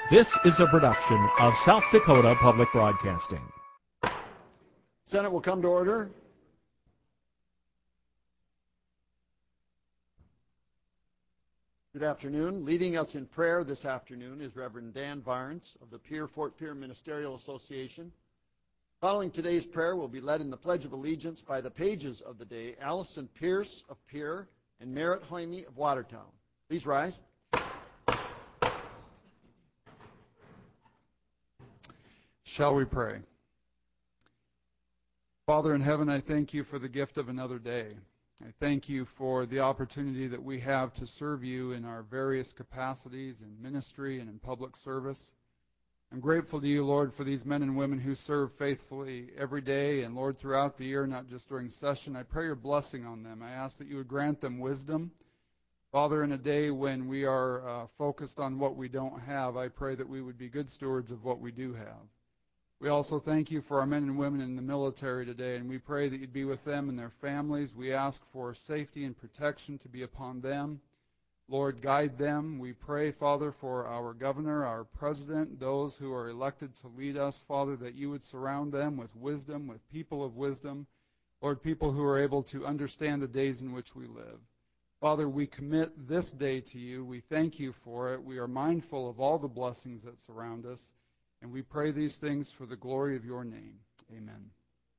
This is a production of South Dakota Public Broadcasting. Senate will come to order. Good afternoon. Leading us in prayer this afternoon is Reverend Dan Varnes of the Fort Pierre Ministerial Association. Following today's prayer will be led in the Pledge of Allegiance by the pages of the day, Allison Pierce of Pierre and Merritt Hoyme of Watertown. Please rise. Shall we pray? Father in heaven, I thank you for the gift of another day. I thank you for the opportunity that we have to serve you in our various capacities in ministry and in public service. I'm grateful to you, Lord, for these men and women who serve faithfully every day and, Lord, throughout the year, not just during session. I pray your blessing on them. I ask that you would grant them wisdom. Father, in a day when we are focused on what we don't have, I pray that we would be good stewards of what we do have. We also thank you for our men and women in the military today, and we pray that you'd be with them and their families. We ask for safety and protection to be upon them. Lord, guide them. We pray, Father, for our governor, our president, those who are elected to lead us, Father, that you would surround them with wisdom, with people of wisdom. Lord, people who are able to understand the days in which we live. Father, we commit this day to you. We thank you for it. We are mindful of all the blessings that surround us. And we pray these things for the glory of your name. Amen.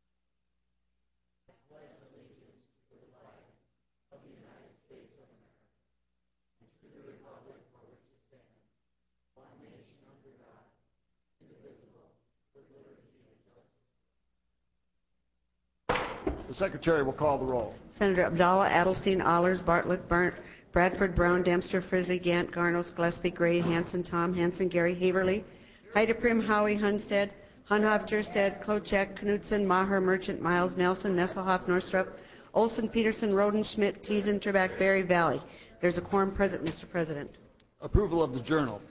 The Secretary will call the roll. Senator Abdallah, Adelstein, Allers, Bartlett, Bradford, Brown, Dempster, Frizzy, Gant, Garnos, Gillespie, Gray, Hanson, Tom, Hanson, Gary, Haverly, Heideprim, Howie, Hunstead, Hunhoff, Jerstead, Klochek, Knutson, Maher, Merchant, Miles, Nelson, Nesselhoff, Norstrup, Olson, Peterson, Roden, Schmidt, Teason, Turback, Berry, Valley. There's a quorum present, Mr. President. Approval of the journal.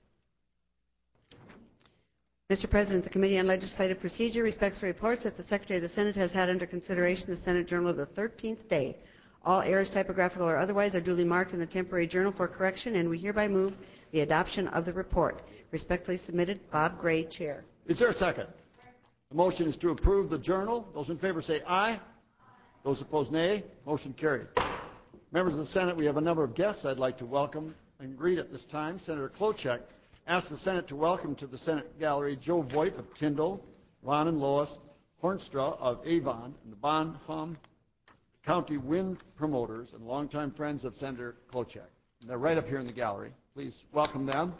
Mr. President, the Committee on Legislative Procedure respectfully reports that the Secretary of the Senate has had under consideration the Senate Journal of the 13th day. All errors, typographical or otherwise, are duly marked in the temporary journal for correction, and we hereby move the adoption of the report. Respectfully submitted, Bob Gray, Chair. Is there a second? The motion is to approve the journal. Those in favor say aye. Those opposed, nay. Motion carried. Members of the Senate, we have a number of guests I'd like to welcome and greet at this time. Senator Klochek asked the Senate to welcome to the Senate gallery Joe Voigt of Tyndall, Ron and Lois Hornstra of Avon, and the Bonham County Wind Promoters and longtime friends of Senator Klochek. They're right up here in the gallery. Please welcome them.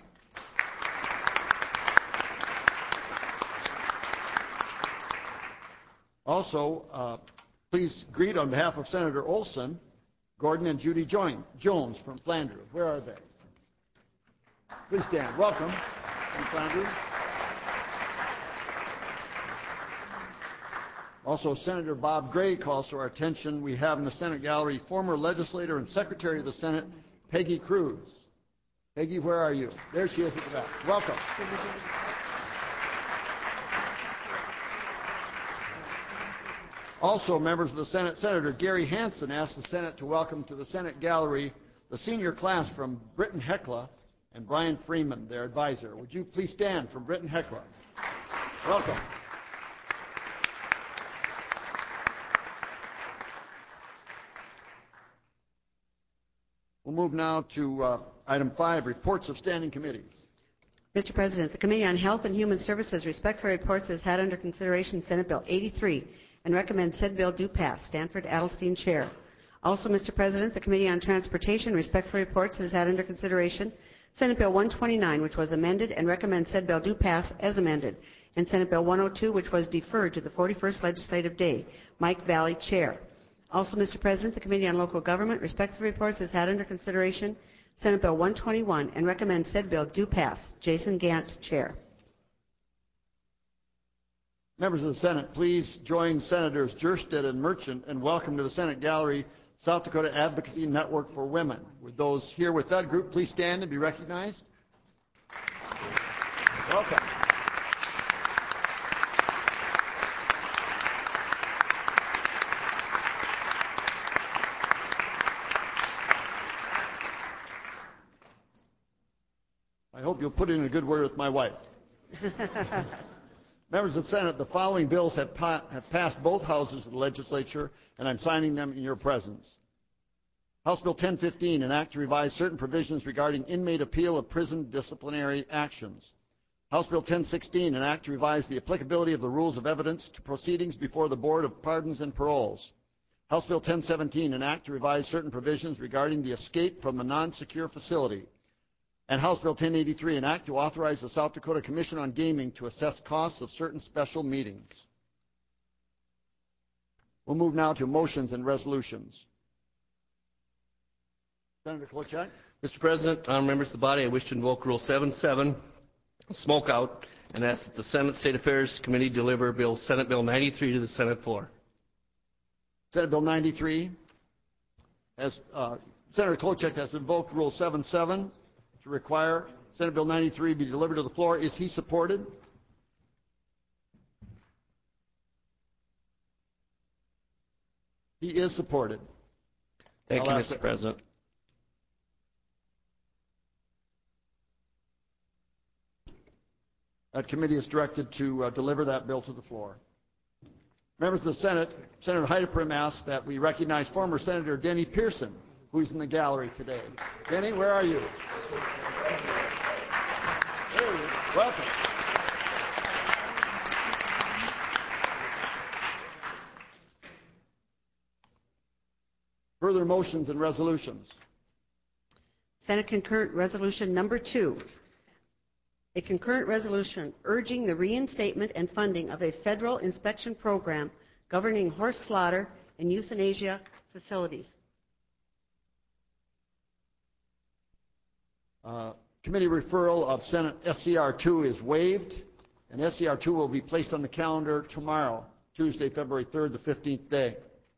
Also, please greet on behalf of Senator Olson, Gordon and Judy Jones from Flandreau. Where are they? Please stand. Welcome from Flandreau. Also, Senator Bob Gray calls to our attention. We have in the Senate gallery former legislator and Secretary of the Senate, Peggy Cruz. Peggy, where are you? There she is at the back. Welcome. Also, members of the Senate, Senator Gary Hansen asked the Senate to welcome to the Senate gallery the senior class from Britton Hecla and Brian Freeman, their advisor. Would you please stand from Britton Hecla? Welcome. We'll move now to item 5, reports of standing committees. Mr. President, the Committee on Health and Human Services respectfully reports has had under consideration Senate Bill 83 and recommends said bill do pass. Stanford Adelstein, Chair. Also, Mr. President, the Committee on Transportation respectfully reports has had under consideration Senate Bill 129, which was amended, and recommends said bill do pass as amended, and Senate Bill 102, which was deferred to the 41st legislative day. Mike Valley, Chair. Also, Mr. President, the Committee on Local Government respectfully reports has had under consideration Senate Bill 121 and recommends said bill do pass. Jason Gant, Chair. Members of the Senate, please join Senators Jerstead and Merchant and welcome to the Senate gallery South Dakota Advocacy Network for Women. With those here with that group, please stand and be recognized. Welcome. hope you'll put in a good word with my wife. Members of the Senate, the following bills have passed both houses of the legislature, and I'm signing them in your presence. House Bill 1015, an act to revise certain provisions regarding inmate appeal of prison disciplinary actions. House Bill 1016, an act to revise the applicability of the rules of evidence to proceedings before the Board of Pardons and Paroles. House Bill 1017, an act to revise certain provisions regarding the escape from the non-secure facility. And House Bill 1083, an act to authorize the South Dakota Commission on Gaming to assess costs of certain special meetings. We'll move now to motions and resolutions. Senator Klobuchar. Mr. President, honored members of the body, I wish to invoke Rule 7.7, smoke out, and ask that the Senate State Affairs Committee deliver Senate Bill 93 to the Senate floor. Senate Bill 93. Senator Klobuchar has invoked Rule 7.7 to require Senate Bill 93 be delivered to the floor. Is he supported? He is supported. Thank you, Mr. President. That committee is directed to deliver that bill to the floor. Members of the Senate, Senator Heideprim asks that we recognize former Senator Denny Pearson, who's in the gallery today. Denny, where are you? There he is. Welcome. Further motions and resolutions. Senate Concurrent Resolution Number 2. A concurrent resolution urging the reinstatement and funding of a federal inspection program governing horse slaughter and euthanasia facilities. Committee referral of Senate SCR 2 is waived, and SCR 2 will be placed on the calendar tomorrow, Tuesday, February 3rd, the 15th day.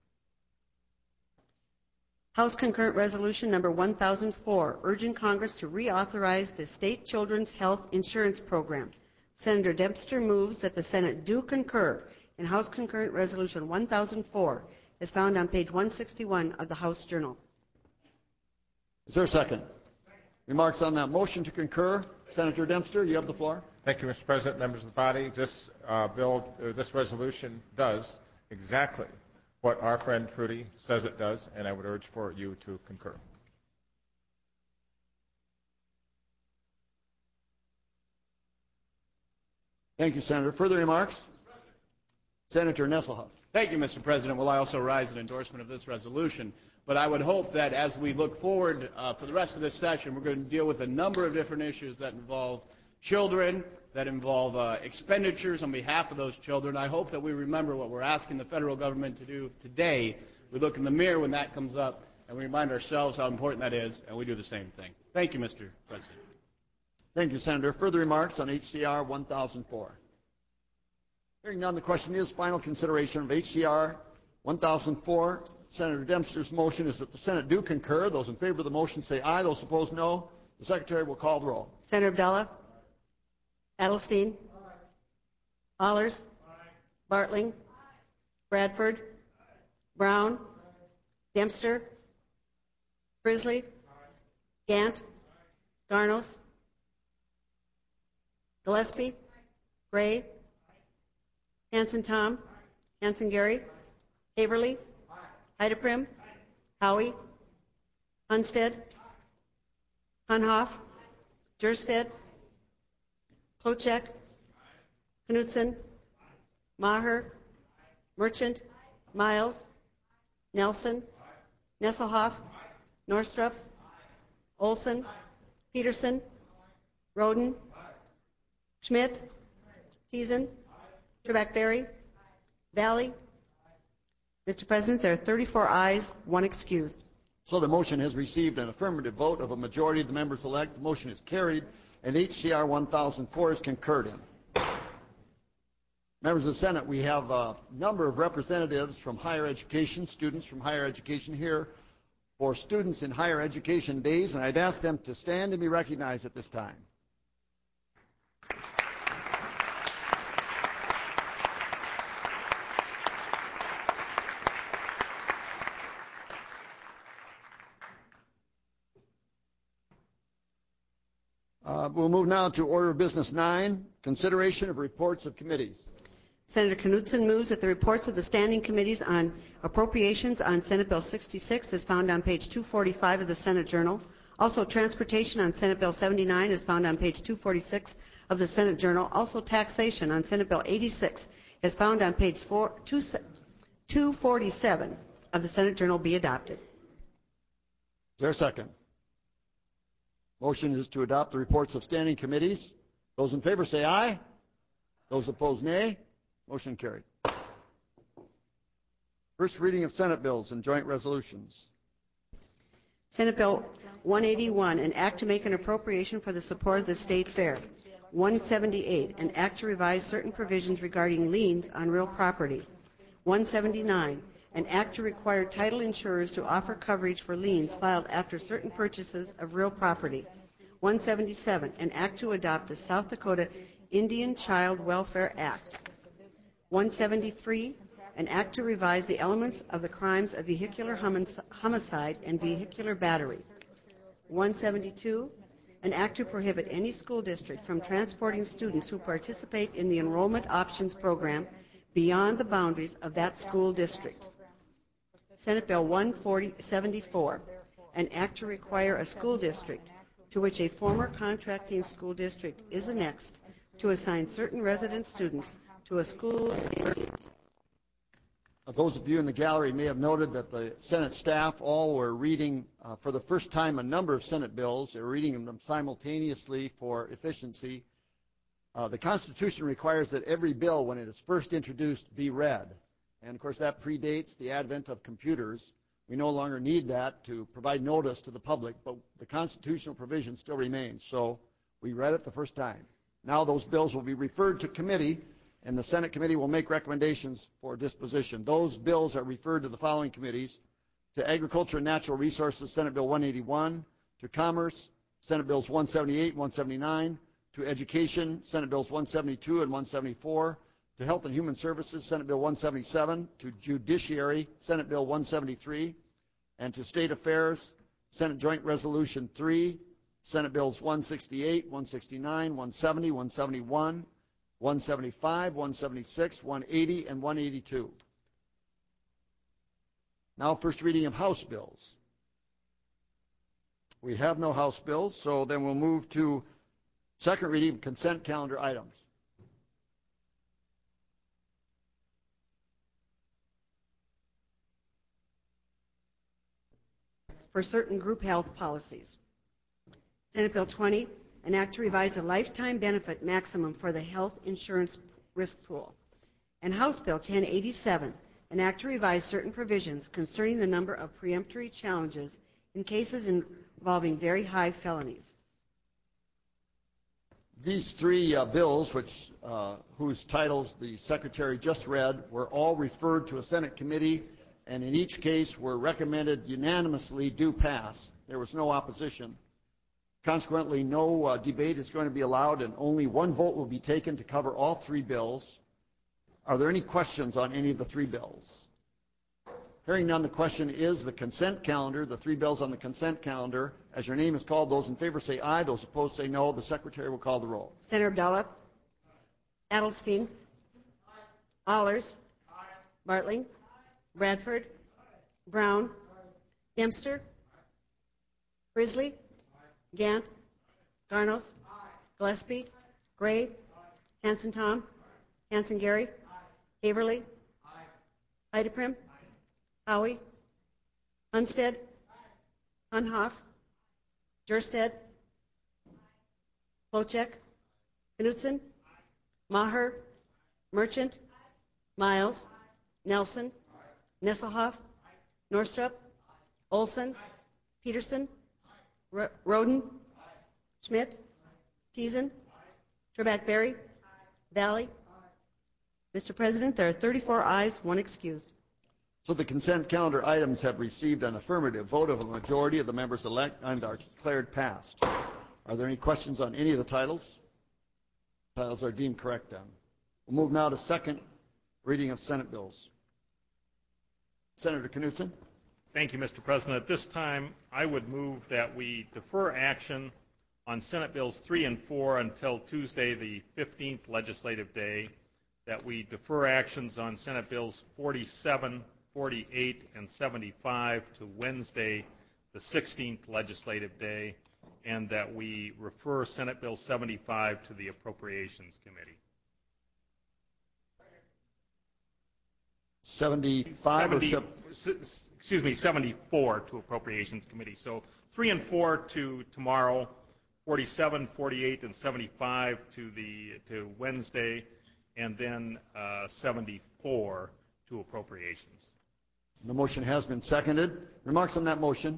House Concurrent Resolution Number 1004, urging Congress to reauthorize the State Children's Health Insurance Program. Senator Dempster moves that the Senate do concur in House Concurrent Resolution 1004, as found on page 161 of the House Journal. Is there a second? Remarks on that motion to concur. Senator Dempster, you have the floor. Thank you, Mr. President, members of the body. This this resolution does exactly what our friend Trudy says it does, and I would urge for you to concur. Thank you, Senator. Further remarks? Senator Nesselhoff. Thank you, Mr. President. Will I also rise in endorsement of this resolution? But I would hope that as we look forward for the rest of this session, we're going to deal with a number of different issues that involve children, that involve expenditures on behalf of those children. I hope that we remember what we're asking the federal government to do today. We look in the mirror when that comes up, and we remind ourselves how important that is, and we do the same thing. Thank you, Mr. President. Thank you, Senator. Further remarks on HCR 1004? Hearing none, the question is final consideration of HCR 1004. Senator Dempster's motion is that the Senate do concur. Those in favor of the motion say aye. Those opposed, no. The Secretary will call the roll. Senator Abdallah? Adelstein? Allers? Bartling? Bradford? Brown? Dempster? Frisley? Gant? Garnos? Gillespie? Gray? Hanson Tom? Hanson Gary? Haverly? Heideprim? Howie? Hunstead? Hunhoff? Jersted? Klobuchar? Knutson? Maher? Merchant? Miles? Nelson? Nesselhoff? Norstrup? Olson? Peterson? Roden? Schmidt? Teason? Trebek-Berry? Valley? Mr. President, there are 34 ayes, 1 excused. So the motion has received an affirmative vote of a majority of the members elect. The motion is carried, and HCR 1004 is concurred in. Members of the Senate, we have a number of representatives from higher education, students from higher education here for Students in Higher Education Days, and I'd ask them to stand and be recognized at this time. We'll move now to order of business 9, consideration of reports of committees. Senator Knudsen moves that the reports of the standing committees on appropriations on Senate Bill 66 is found on page 245 of the Senate Journal. Also, transportation on Senate Bill 79 is found on page 246 of the Senate Journal. Also, taxation on Senate Bill 86 is found on page 247 of the Senate Journal be adopted. Is there a second? Motion is to adopt the reports of standing committees. Those in favor say aye. Those opposed, nay. Motion carried. First reading of Senate bills and joint resolutions. Senate Bill 181, an act to make an appropriation for the support of the State Fair. 178, an act to revise certain provisions regarding liens on real property. 179, an act to require title insurers to offer coverage for liens filed after certain purchases of real property. 177, an act to adopt the South Dakota Indian Child Welfare Act. 173, an act to revise the elements of the crimes of vehicular homicide and vehicular battery. 172, an act to prohibit any school district from transporting students who participate in the Enrollment Options Program beyond the boundaries of that school district. Senate Bill 174, an act to require a school district to which a former contracting school district is annexed to assign certain resident students to a school. Those of you in the gallery may have noted that the Senate staff all were reading for the first time a number of Senate bills. They were reading them simultaneously for efficiency. The Constitution requires that every bill, when it is first introduced, be read. And, of course, that predates the advent of computers. We no longer need that to provide notice to the public, but the constitutional provision still remains. So we read it the first time. Now those bills will be referred to committee, and the Senate committee will make recommendations for disposition. Those bills are referred to the following committees: to Agriculture and Natural Resources, Senate Bill 181, to Commerce, Senate Bills 178 and 179, to Education, Senate Bills 172 and 174, to Health and Human Services, Senate Bill 177, to Judiciary, Senate Bill 173, and to State Affairs, Senate Joint Resolution 3, Senate Bills 168, 169, 170, 171, 175, 176, 180, and 182. Now, first reading of House bills. We have no House bills, so then we'll move to second reading of consent calendar items. For certain group health policies. Senate Bill 20, an act to revise the lifetime benefit maximum for the health insurance risk pool. And House Bill 1087, an act to revise certain provisions concerning the number of preemptory challenges in cases involving very high felonies. These three bills, whose titles the Secretary just read, were all referred to a Senate committee, and in each case were recommended unanimously do pass. There was no opposition. Consequently, no debate is going to be allowed, and only one vote will be taken to cover all three bills. Are there any questions on any of the three bills? Hearing none, the question is the consent calendar, the three bills on the consent calendar. As your name is called, those in favor say aye, those opposed say no. The Secretary will call the roll. Senator Abdallah? Adelstein? Allers? Bartling? Bradford? Brown? Dempster? Brisley? Gant? Garnos? Gillespie? Gray? Hanson Tom? Hanson Gary? Haverly? Heideprim? Howie? Hunstead? Unhoff? Jerstead? Polchek? Knudsen? Maher? Merchant? Miles? Nelson? Nesselhoff? Norstrup? Olson? Peterson? Roden? Schmidt? Teason? Trebek-Berry? Valley? Mr. President, there are 34 ayes, 1 excused. So the consent calendar items have received an affirmative vote of a majority of the members elect and are declared passed. Are there any questions on any of the titles? Titles are deemed correct then. We'll move now to second reading of Senate bills. Senator Knudsen. Thank you, Mr. President. At this time, I would move that we defer action on Senate Bills 3 and 4 until Tuesday, the 15th legislative day, that we defer actions on Senate Bills 47, 48, and 75 to Wednesday, the 16th legislative day, and that we refer Senate Bill 75 to the Appropriations Committee. 75 excuse me, 74 to Appropriations Committee. So 3 and 4 to tomorrow, 47, 48, and 75 to Wednesday, and then 74 to Appropriations. The motion has been seconded. Remarks on that motion?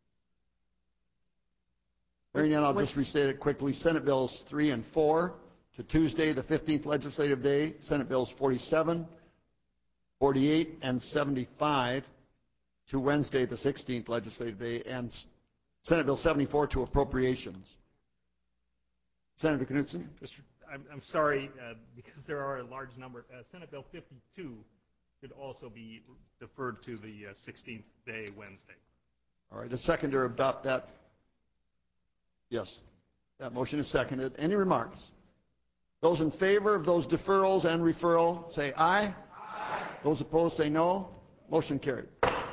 Hearing none, I'll just restate it quickly. Senate Bills 3 and 4 to Tuesday, the 15th legislative day. Senate Bills 47, 48, and 75 to Wednesday, the 16th legislative day, and Senate Bill 74 to Appropriations. Senator Knudsen. I'm sorry, because there are a large number. Senate Bill 52 should also be deferred to the 16th day, Wednesday. All right, a seconder adopt that. Yes, that motion is seconded. Any remarks? Those in favor of those deferrals and referral, say aye. Aye. Those opposed, say no. Motion carried.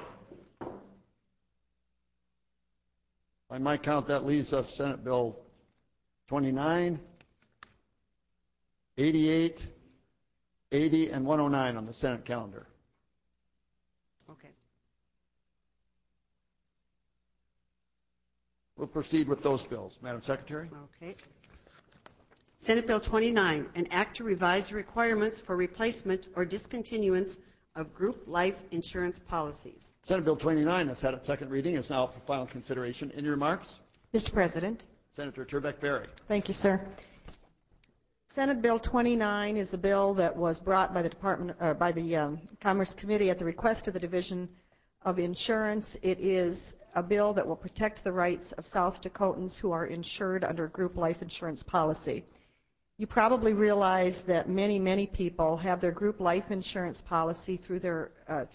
By my count, that leaves us Senate Bill 29, 88, 80, and 109 on the Senate calendar. Okay. We'll proceed with those bills. Madam Secretary. Okay. Senate Bill 29, an act to revise the requirements for replacement or discontinuance of group life insurance policies. Senate Bill 29 has had its second reading. It's now up for final consideration. Any remarks? Mr. President. Senator Turbeck-Berry. Thank you, sir. Senate Bill 29 is a bill that was brought by the Commerce Committee at the request of the Division of Insurance. It is a bill that will protect the rights of South Dakotans who are insured under a group life insurance policy. You probably realize that many people have their group life insurance policy through their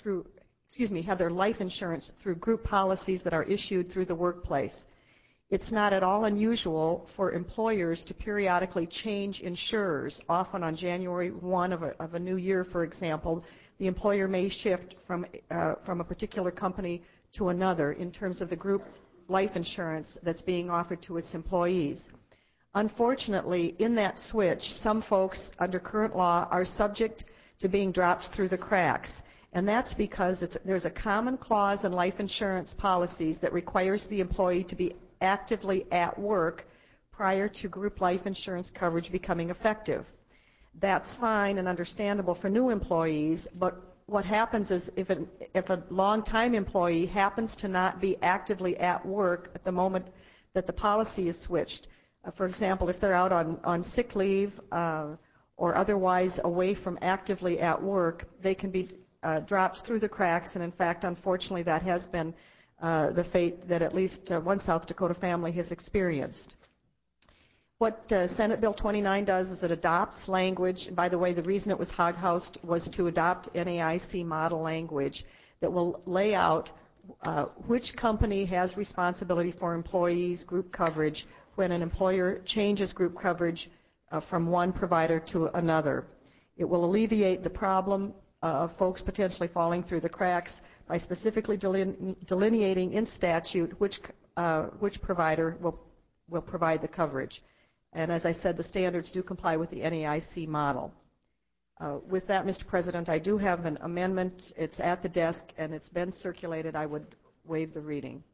have their life insurance through group policies that are issued through the workplace. It's not at all unusual for employers to periodically change insurers. Often on January 1 of a new year, for example, the employer may shift from a particular company to another in terms of the group life insurance that's being offered to its employees. Unfortunately, in that switch, some folks under current law are subject to being dropped through the cracks. And that's because there's a common clause in life insurance policies that requires the employee to be actively at work prior to group life insurance coverage becoming effective. That's fine and understandable for new employees, but what happens is if a long-time employee happens to not be actively at work at the moment that the policy is switched, for example, if they're out on sick leave or otherwise away from actively at work, they can be dropped through the cracks, and in fact, unfortunately, that has been the fate that at least one South Dakota family has experienced. What Senate Bill 29 does is it adopts language, and by the way, the reason it was hog-housed was to adopt NAIC model language that will lay out which company has responsibility for employees' group coverage when an employer changes group coverage from one provider to another. It will alleviate the problem of folks potentially falling through the cracks by specifically delineating in statute which provider will provide the coverage. And as I said, the standards do comply with the NAIC model. With that, Mr. President, I do have an amendment. It's at the desk and it's been circulated. I would waive the reading.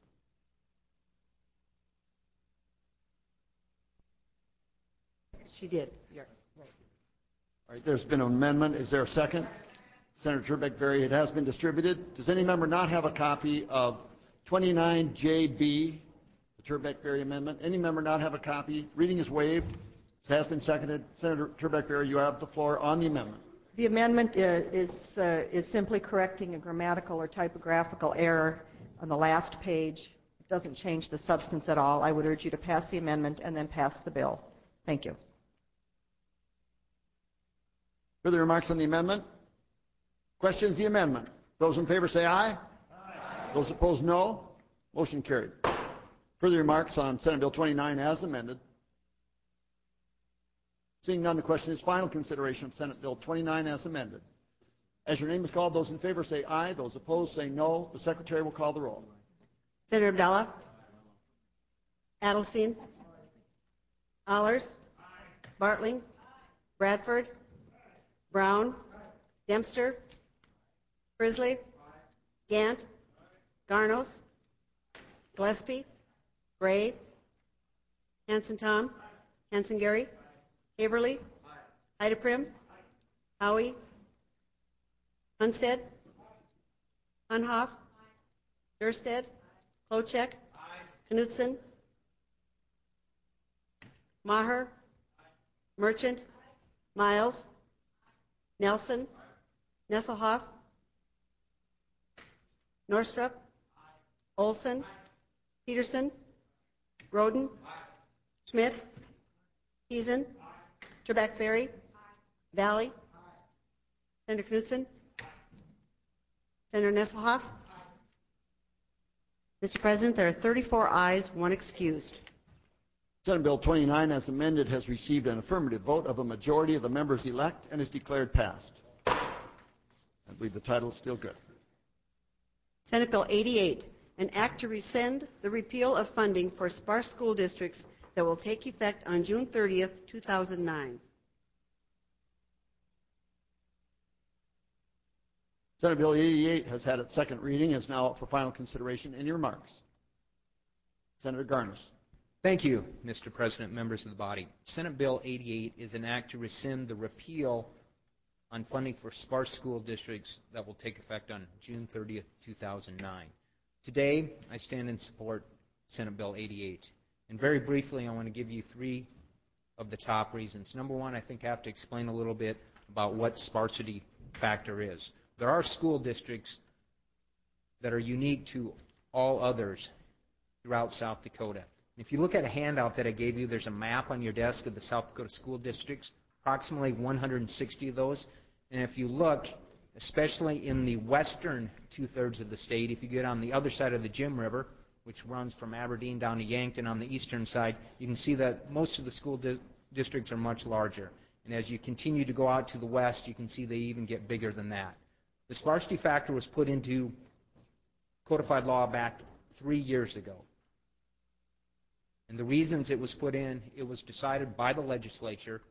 She did. Yeah. Right. All right, there's been an amendment. Is there a second? Senator Turbeck-Berry, it has been distributed. Does any member not have a copy of 29JB, the Turbeck-Berry amendment? Any member not have a copy? Reading is waived. It has been seconded. Senator Turbeck-Berry, you have the floor on the amendment. The amendment is simply correcting a grammatical or typographical error on the last page. It doesn't change the substance at all. I would urge you to pass the amendment and then pass the bill. Thank you. Further remarks on the amendment? Questions the amendment? Those in favor say aye. Aye. Those opposed, no. Motion carried. Further remarks on Senate Bill 29 as amended? Seeing none, the question is final consideration of Senate Bill 29 as amended. As your name is called, those in favor say aye. Those opposed say no. The Secretary will call the roll. Senator Abdallah? Adelstein? Allers? Bartling? Bradford? Brown? Dempster? Frisley? Gant? Garnos? Gillespie? Gray? Hanson Tom? Hanson Gary? Haverly? Ideprim? Howie? Hunstead? Hunhoff? Dursted? Klochek? Knutson? Maher? Merchant? Miles? Nelson? Nesselhoff? Norstrup? Olson? Peterson? Roden? Schmidt? Heesen? Trebek-Ferry? Valley? Senator Knutson? Senator Nesselhoff? Mr. President, there are 34 ayes, 1 excused. Senate Bill 29 as amended has received an affirmative vote of a majority of the members elect and is declared passed. I believe the title is still good. Senate Bill 88, an act to rescind the repeal of funding for sparse school districts that will take effect on June 30th, 2009. Senate Bill 88 has had its second reading and is now up for final consideration. Any remarks? Senator Garnos. Thank you, Mr. President, members of the body. Senate Bill 88 is an act to rescind the repeal on funding for sparse school districts that will take effect on June 30th, 2009. Today, I stand in support of Senate Bill 88. And very briefly, I want to give you 3 of the top reasons. Number 1, I think I have to explain a little bit about what sparsity factor is. There are school districts that are unique to all others throughout South Dakota. If you look at a handout that I gave you, there's a map on your desk of the South Dakota school districts, approximately 160 of those. And if you look, especially in the western 2/3 of the state, if you get on the other side of the Jim River, which runs from Aberdeen down to Yankton on the eastern side, you can see that most of the school districts are much larger. And as you continue to go out to the west, you can see they even get bigger than that. The sparsity factor was put into codified law back 3 years ago. And the reasons it was put in, it was decided by the legislature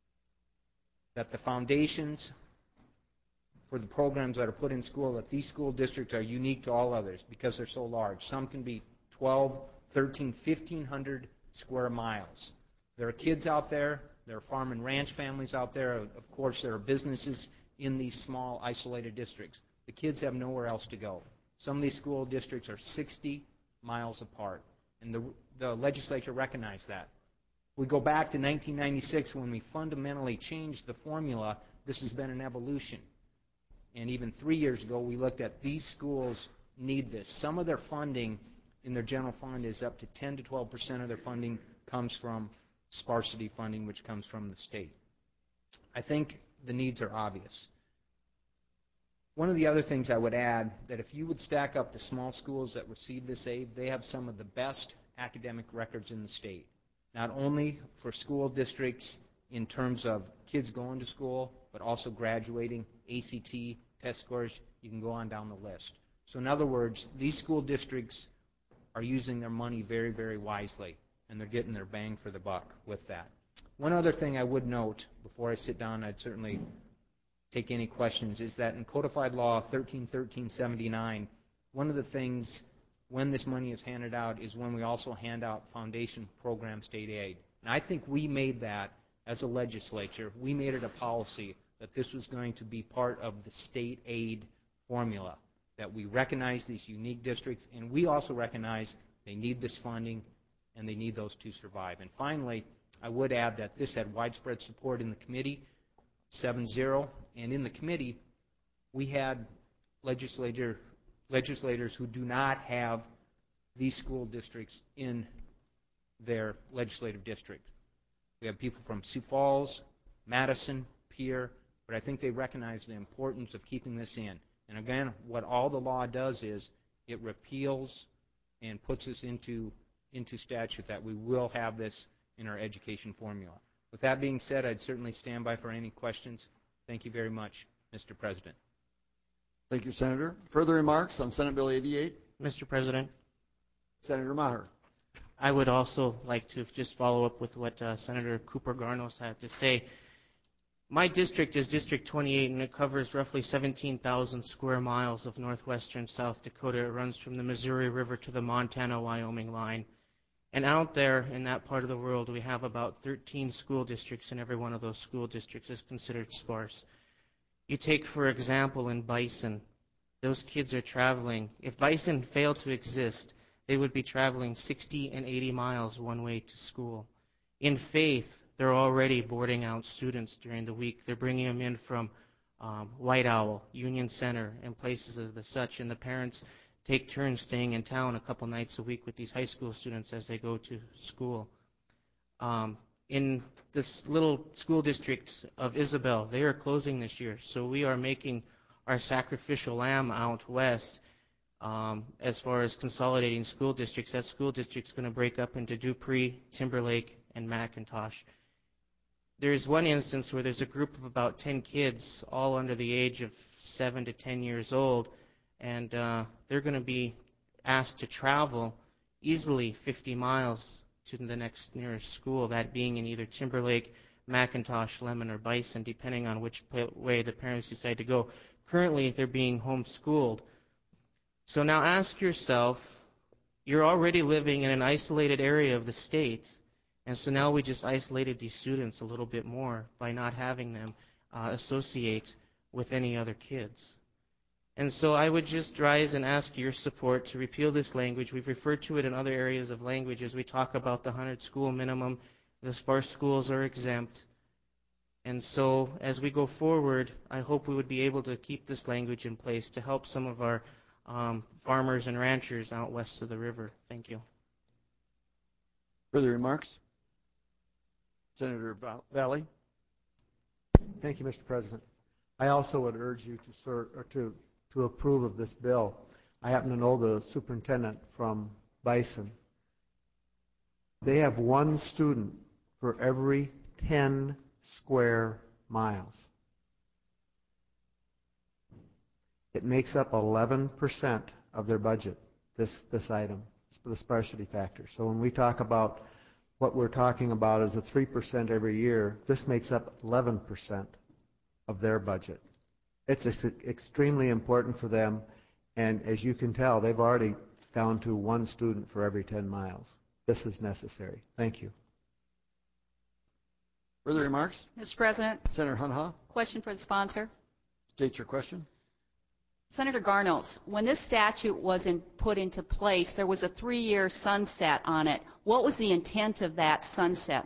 that the foundations for the programs that are put in school, that these school districts are unique to all others because they're so large. Some can be 12, 13, 1,500 square miles. There are kids out there. There are farm and ranch families out there. Of course, there are businesses in these small, isolated districts. The kids have nowhere else to go. Some of these school districts are 60 miles apart. And the legislature recognized that. We go back to 1996 when we fundamentally changed the formula. This has been an evolution. And even 3 years ago, we looked at these schools need this. Some of their funding in their general fund is up to 10 to 12% of their funding comes from sparsity funding, which comes from the state. I think the needs are obvious. One of the other things I would add, that if you would stack up the small schools that receive this aid, they have some of the best academic records in the state. Not only for school districts in terms of kids going to school, but also graduating, ACT, test scores, you can go on down the list. So in other words, these school districts are using their money very, very wisely, and they're getting their bang for the buck with that. One other thing I would note before I sit down, I'd certainly take any questions, is that in Codified Law 131379, one of the things when this money is handed out is when we also hand out foundation program state aid. And I think we made that as a legislature. We made it a policy that this was going to be part of the state aid formula, that we recognize these unique districts, and we also recognize they need this funding and they need those to survive. And finally, I would add that this had widespread support in the committee, 7-0, and in the committee we had legislators who do not have these school districts in their legislative district. We have people from Sioux Falls, Madison, Pierre, but I think they recognize the importance of keeping this in. And again, what all the law does is it repeals and puts us into into statute that we will have this in our education formula. With that being said, I'd certainly stand by for any questions. Thank you very much, Mr. President. Thank you, Senator. Further remarks on Senate Bill 88? Mr. President, Senator Maher. I would also like to just follow up with what Senator Cooper Garnos had to say. My district is District 28, and it covers roughly 17,000 square miles of northwestern South Dakota. It runs from the Missouri River to the Montana-Wyoming line. And out there in that part of the world, we have about 13 school districts, and every one of those school districts is considered sparse. You take, for example, in Bison, those kids are traveling. If Bison failed to exist, they would be traveling 60 and 80 miles one way to school. In Faith, they're already boarding out students during the week. They're bringing them in from White Owl, Union Center, and places of the such, and the parents take turns staying in town a couple nights a week with these high school students as they go to school. In this little school district of Isabel, they are closing this year, so we are making our sacrificial lamb out west. As far as consolidating school districts, that school district's going to break up into Dupree, Timberlake, and McIntosh. There's one instance where there's a group of about 10 kids, all under the age of 7 to 10 years old, and they're going to be asked to travel easily 50 miles to the next nearest school, that being in either Timberlake, McIntosh, Lemon, or Bison, depending on which way the parents decide to go. Currently, they're being homeschooled. So now ask yourself, you're already living in an isolated area of the state, and so now we just isolated these students a little bit more by not having them associate with any other kids. And so I would just rise and ask your support to repeal this language. We've referred to it in other areas of language as we talk about the 100-school minimum. The sparse schools are exempt. And so as we go forward, I hope we would be able to keep this language in place to help some of our farmers and ranchers out west of the river. Thank you. Further remarks? Senator Valley. Thank you, Mr. President. I also would urge you to approve of this bill. I happen to know the superintendent from Bison. They have one student for every 10 square miles. It makes up 11% of their budget, this item, the sparsity factor. So when we talk about what we're talking about is a 3% every year, this makes up 11% of their budget. It's extremely important for them, and as you can tell, they've already down to one student for every 10 miles. This is necessary. Thank you. Further remarks? Mr. President. Senator Hunha. Question for the sponsor. State your question. Senator Garnos, when this statute was put into place, there was a 3-year sunset on it. What was the intent of that sunset?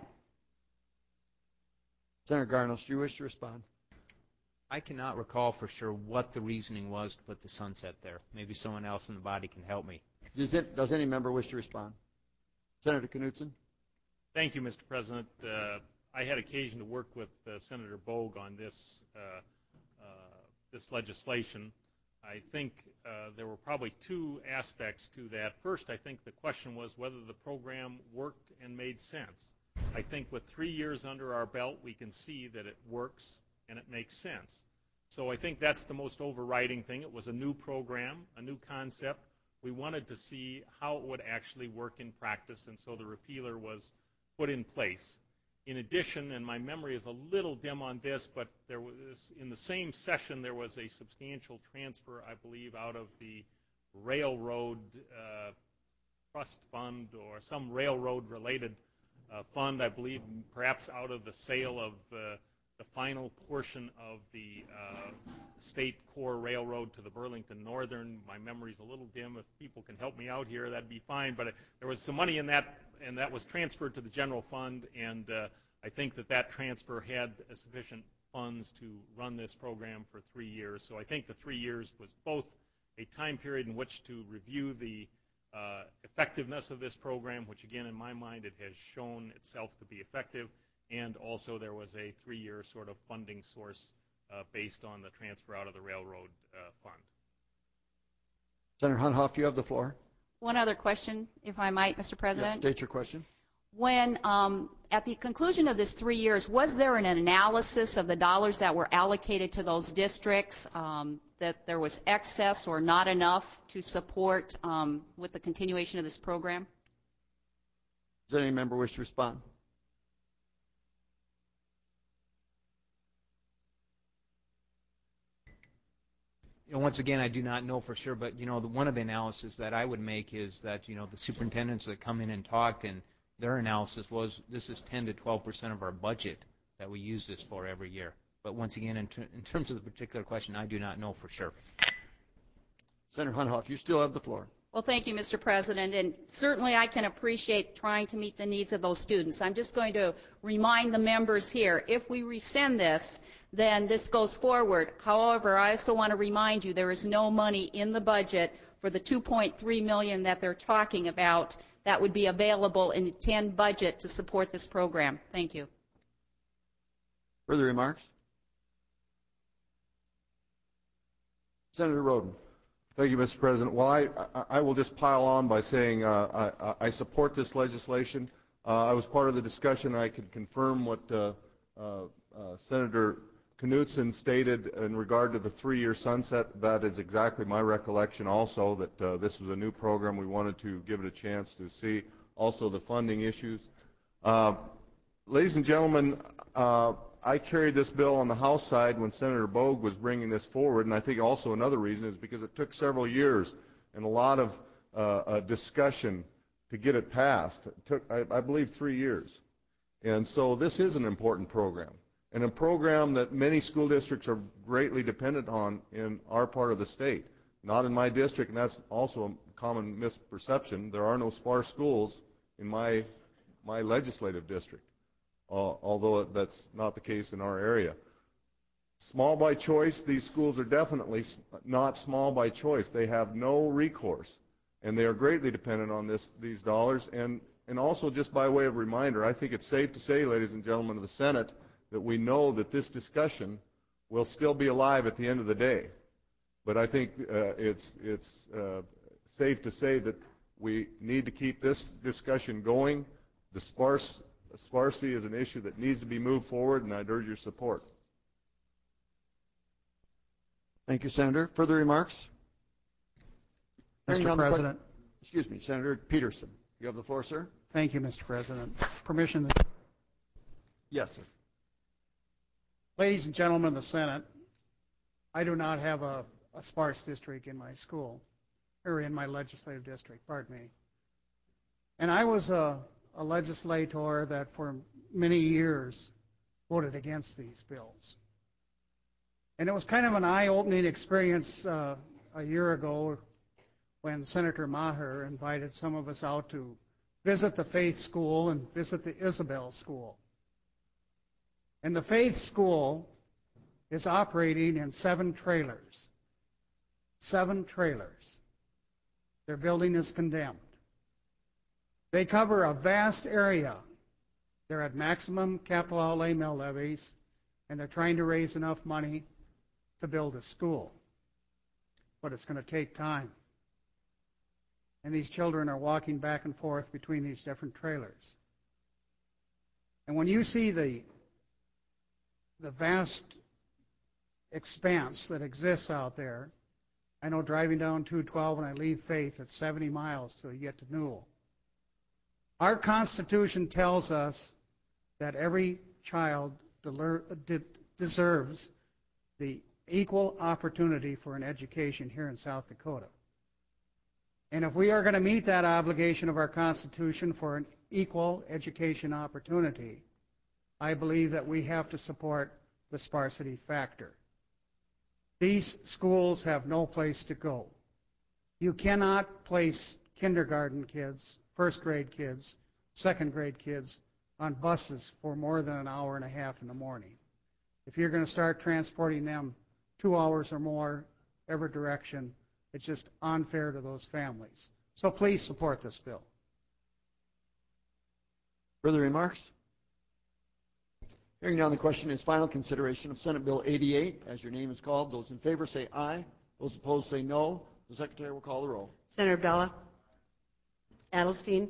Senator Garnos, do you wish to respond? I cannot recall for sure what the reasoning was to put the sunset there. Maybe someone else in the body can help me. Does any member wish to respond? Senator Knudsen. Thank you, Mr. President. I had occasion to work with Senator Bogue on this legislation. I think there were probably two aspects to that. First, I think the question was whether the program worked and made sense. I think with 3 years under our belt, we can see that it works and it makes sense. So I think that's the most overriding thing. It was a new program, a new concept. We wanted to see how it would actually work in practice, and so the repealer was put in place. In addition, and my memory is a little dim on this, but there was, in the same session, there was a substantial transfer, I believe, out of the railroad trust fund or some railroad-related fund, I believe, perhaps out of the sale of the final portion of the state core railroad to the Burlington Northern. My memory's a little dim. If people can help me out here, that'd be fine. But there was some money in that, and that was transferred to the general fund, and I think that transfer had sufficient funds to run this program for 3 years. So I think the 3 years was both a time period in which to review the effectiveness of this program, which again, in my mind, it has shown itself to be effective, and also there was a 3-year sort of funding source based on the transfer out of the railroad fund. Senator Hunhoff, you have the floor. One other question, if I might, Mr. President. Yes, state your question. When, at the conclusion of this 3 years, was there an analysis of the dollars that were allocated to those districts, that there was excess or not enough to support with the continuation of this program? Does any member wish to respond? Once again, I do not know for sure, but one of the analysis that I would make is that the superintendents that come in and talked, and their analysis was this is 10 to 12% of our budget that we use this for every year. But once again, in terms of the particular question, I do not know for sure. Senator Hunthoff, you still have the floor. Well, thank you, Mr. President, and certainly I can appreciate trying to meet the needs of those students. I'm just going to remind the members here, if we rescind this, then this goes forward. However, I also want to remind you there is no money in the budget for the $2.3 million that they're talking about that would be available in the 10 budget to support this program. Thank you. Further remarks? Senator Roden. Thank you, Mr. President. Well, I will just pile on by saying I support this legislation. I was part of the discussion. I can confirm what Senator Knutson stated in regard to the 3-year sunset. That is exactly my recollection also, that this was a new program. We wanted to give it a chance to see also the funding issues. Ladies and gentlemen, I carried this bill on the House side when Senator Bogue was bringing this forward, and I think also another reason is because it took several years and a lot of discussion to get it passed. It took, I believe, 3 years. And so this is an important program, and a program that many school districts are greatly dependent on in our part of the state. Not in my district, and that's also a common misperception. There are no sparse schools in my legislative district, although that's not the case in our area. Small by choice, these schools are definitely not small by choice. They have no recourse, and they are greatly dependent on these dollars. And also, just by way of reminder, I think it's safe to say, ladies and gentlemen of the Senate, that we know that this discussion will still be alive at the end of the day. But I think it's safe to say that we need to keep this discussion going. The sparsity is an issue that needs to be moved forward, and I'd urge your support. Thank you, Senator. Further remarks? Mr. President. Excuse me, Senator Peterson. You have the floor, sir. Thank you, Mr. President. Permission. Yes, sir. Ladies and gentlemen of the Senate, I do not have a sparse district in my school, or in my legislative district, pardon me. And I was a legislator that for many years voted against these bills. And it was kind of an eye-opening experience a year ago when Senator Maher invited some of us out to visit the Faith School and visit the Isabel School. And the Faith School is operating in 7 trailers. 7 trailers. Their building is condemned. They cover a vast area. They're at maximum capital outlay mill levies, and they're trying to raise enough money to build a school. But it's going to take time. And these children are walking back and forth between these different trailers. And when you see the vast expanse that exists out there, I know driving down 212 when I leave Faith, it's 70 miles till you get to Newell. Our Constitution tells us that every child deserves the equal opportunity for an education here in South Dakota. And if we are going to meet that obligation of our Constitution for an equal education opportunity, I believe that we have to support the sparsity factor. These schools have no place to go. You cannot place kindergarten kids, first grade kids, second grade kids on buses for more than an hour and a half in the morning. If you're going to start transporting them 2 hours or more every direction, it's just unfair to those families. So please support this bill. Further remarks? Hearing none, the question is final consideration of Senate Bill 88. As your name is called, those in favor say aye. Those opposed say no. The Secretary will call the roll. Senator Abdallah? Adelstein.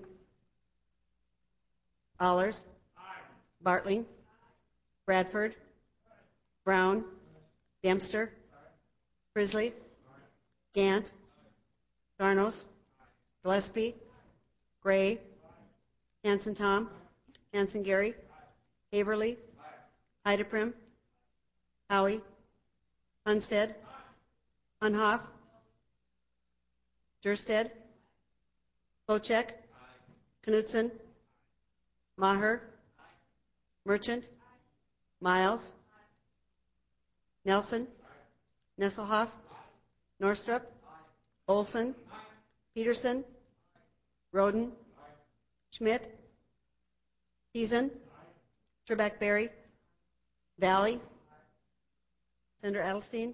Allers. Bartling. Bradford. Brown. Dempster. Frisley. Gant. Garnos. Gillespie. Gray. Hanson Tom. Hanson Gary. Haverly. Heideprim. Howie. Hunstead. Unhoff. Dursted. Bocek. Knutson. Maher. Merchant. Miles. Nelson. Nesselhoff. Norstrup. Olson. Peterson. Roden. Schmidt. Thiessen. Trebek-Berry. Valley. Senator Adelstein.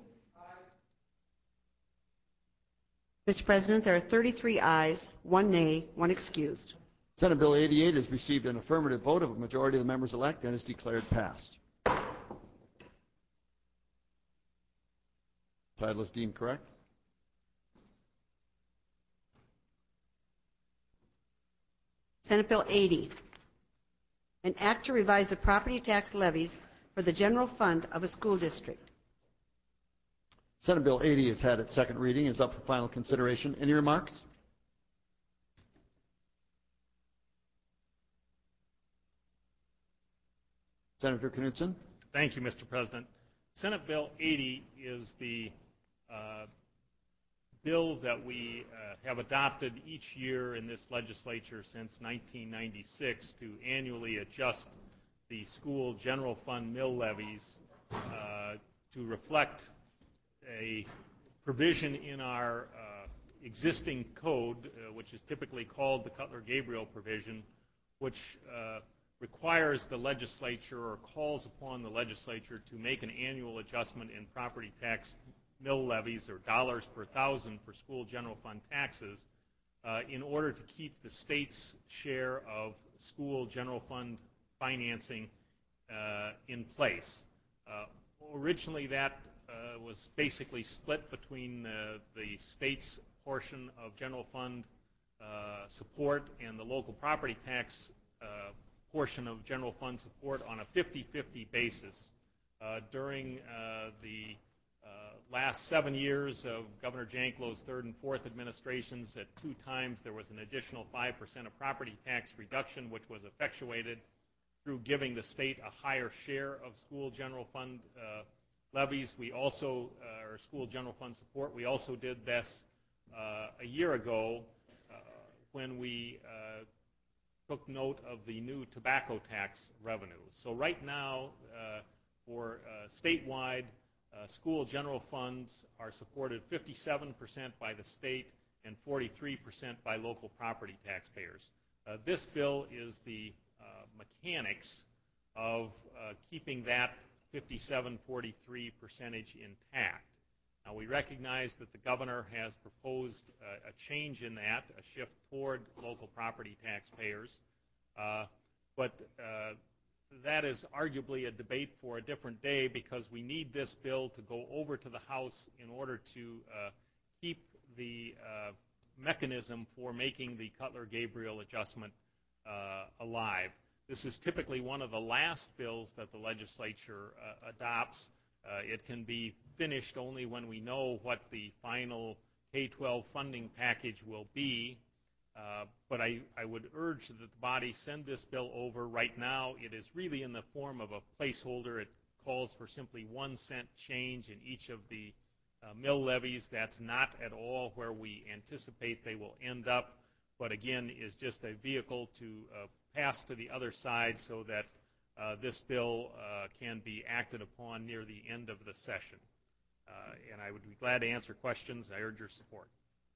Mr. President, there are 33 ayes, 1 nay, 1 excused. Senate Bill 88 has received an affirmative vote of a majority of the members elect and is declared passed. Title is deemed correct. Senate Bill 80, an act to revise the property tax levies for the general fund of a school district. Senate Bill 80 has had its second reading, is up for final consideration. Any remarks? Senator Knutson. Thank you, Mr. President. Senate Bill 80 is the bill that we have adopted each year in this legislature since 1996 to annually adjust the school general fund mill levies to reflect a provision in our existing code, which is typically called the Cutler-Gabriel provision, which requires the legislature or calls upon the legislature to make an annual adjustment in property tax mill levies or dollars per thousand for school general fund taxes in order to keep the state's share of school general fund financing in place. Originally that was basically split between the state's portion of general fund support and the local property tax portion of general fund support on a 50-50 basis. During the last 7 years of Governor Janklow's third and fourth administrations, at 2 times there was an additional 5% of property tax reduction, which was effectuated through giving the state a higher share of school general fund levies. We also, or school general fund support, we also did this a year ago when we took note of the new tobacco tax revenue. So right now, for statewide, school general funds are supported 57% by the state and 43% by local property taxpayers. This bill is the mechanics of keeping that 57-43 percentage intact. Now, we recognize that the governor has proposed a change in that, a shift toward local property taxpayers, but that is arguably a debate for a different day because we need this bill to go over to the House in order to keep the mechanism for making the Cutler-Gabriel adjustment alive. This is typically one of the last bills that the legislature adopts. It can be finished only when we know what the final K-12 funding package will be. But I would urge that the body send this bill over. Right now, it is really in the form of a placeholder. It calls for simply 1 cent change in each of the mill levies. That's not at all where we anticipate they will end up, but again, is just a vehicle to pass to the other side so that this bill can be acted upon near the end of the session. And I would be glad to answer questions. I urge your support.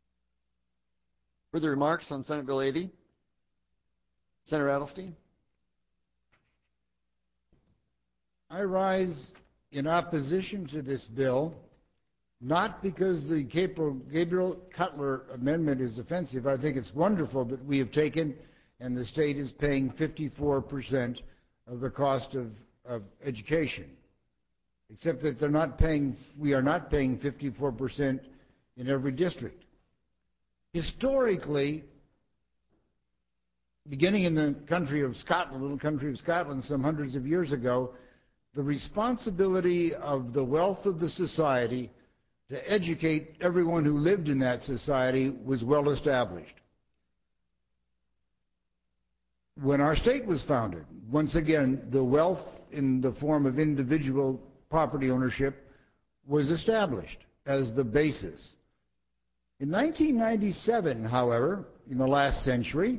Further remarks on Senate Bill 80? Senator Adelstein. I rise in opposition to this bill, not because the Gabriel Cutler amendment is offensive. I think it's wonderful that we have taken and the state is paying 54% of the cost of education, except that we are not paying 54% in every district. Historically, beginning in the country of Scotland, little country of Scotland, some hundreds of years ago, the responsibility of the wealth of the society to educate everyone who lived in that society was well established. When our state was founded, once again, the wealth in the form of individual property ownership was established as the basis. In 1997, however, in the last century,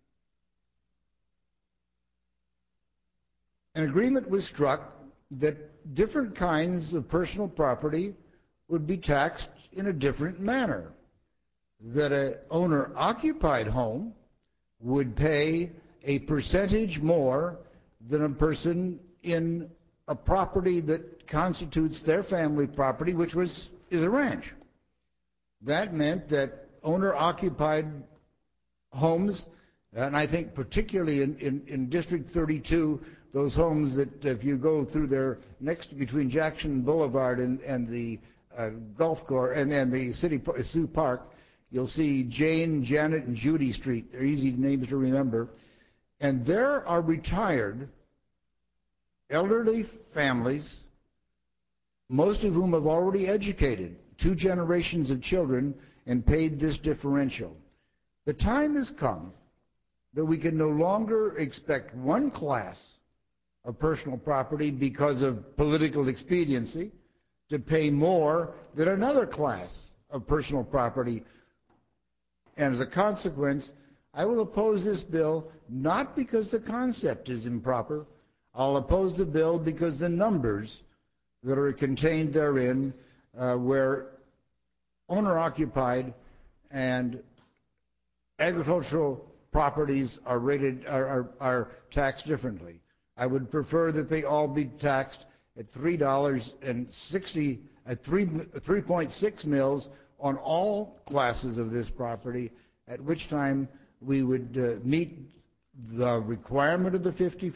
an agreement was struck that different kinds of personal property would be taxed in a different manner. That an owner-occupied home would pay a percentage more than a person in a property that constitutes their family property, which is a ranch. That meant that owner-occupied homes, and I think particularly in District 32, those homes that if you go through there next between Jackson Boulevard and the golf course and the Sioux Park, you'll see Jane, Janet, and Judy Street. They're easy names to remember. And there are retired elderly families, most of whom have already educated 2 generations of children and paid this differential. The time has come that we can no longer expect one class of personal property because of political expediency to pay more than another class of personal property. And as a consequence, I will oppose this bill not because the concept is improper. I'll oppose the bill because the numbers that are contained therein, where owner-occupied and agricultural properties are rated are taxed differently. I would prefer that they all be taxed at $3.60 at 3.6 mils on all classes of this property, at which time we would meet the requirement of the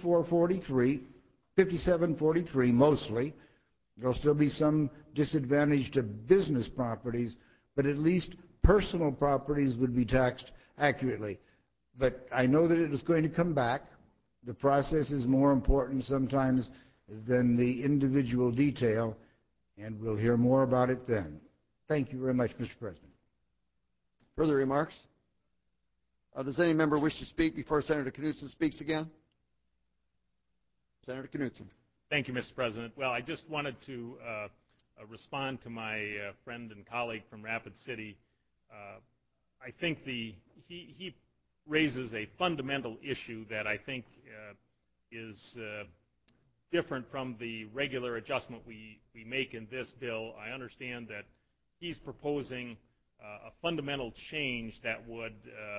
5743 mostly. There'll still be some disadvantage to business properties, but at least personal properties would be taxed accurately. But I know that it is going to come back. The process is more important sometimes than the individual detail, and we'll hear more about it then. Thank you very much, Mr. President. Further remarks? Does any member wish to speak before Senator Knudsen speaks again? Senator Knudsen. Thank you, Mr. President. Well, I just wanted to respond to my friend and colleague from Rapid City. I think he raises a fundamental issue that I think is different from the regular adjustment we make in this bill. I understand that he's proposing a fundamental change that would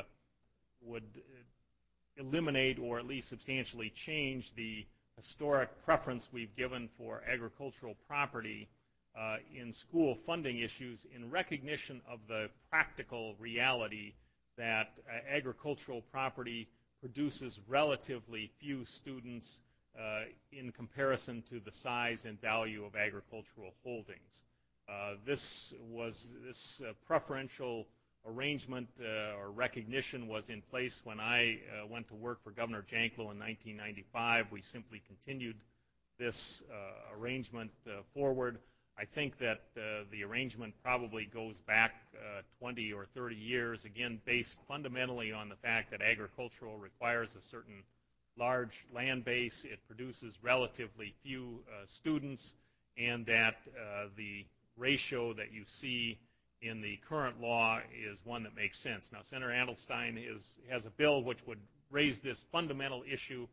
eliminate or at least substantially change the historic preference we've given for agricultural property in school funding issues, in recognition of the practical reality that agricultural property produces relatively few students in comparison to the size and value of agricultural holdings. This preferential arrangement or recognition was in place when I went to work for Governor Janklow in 1995. We simply continued this arrangement forward. I think that the arrangement probably goes back 20 or 30 years, again, based fundamentally on the fact that agricultural requires a certain large land base, it produces relatively few students, and that the ratio that you see in the current law is one that makes sense. Now, Senator Adelstein has a bill which would raise this fundamental issue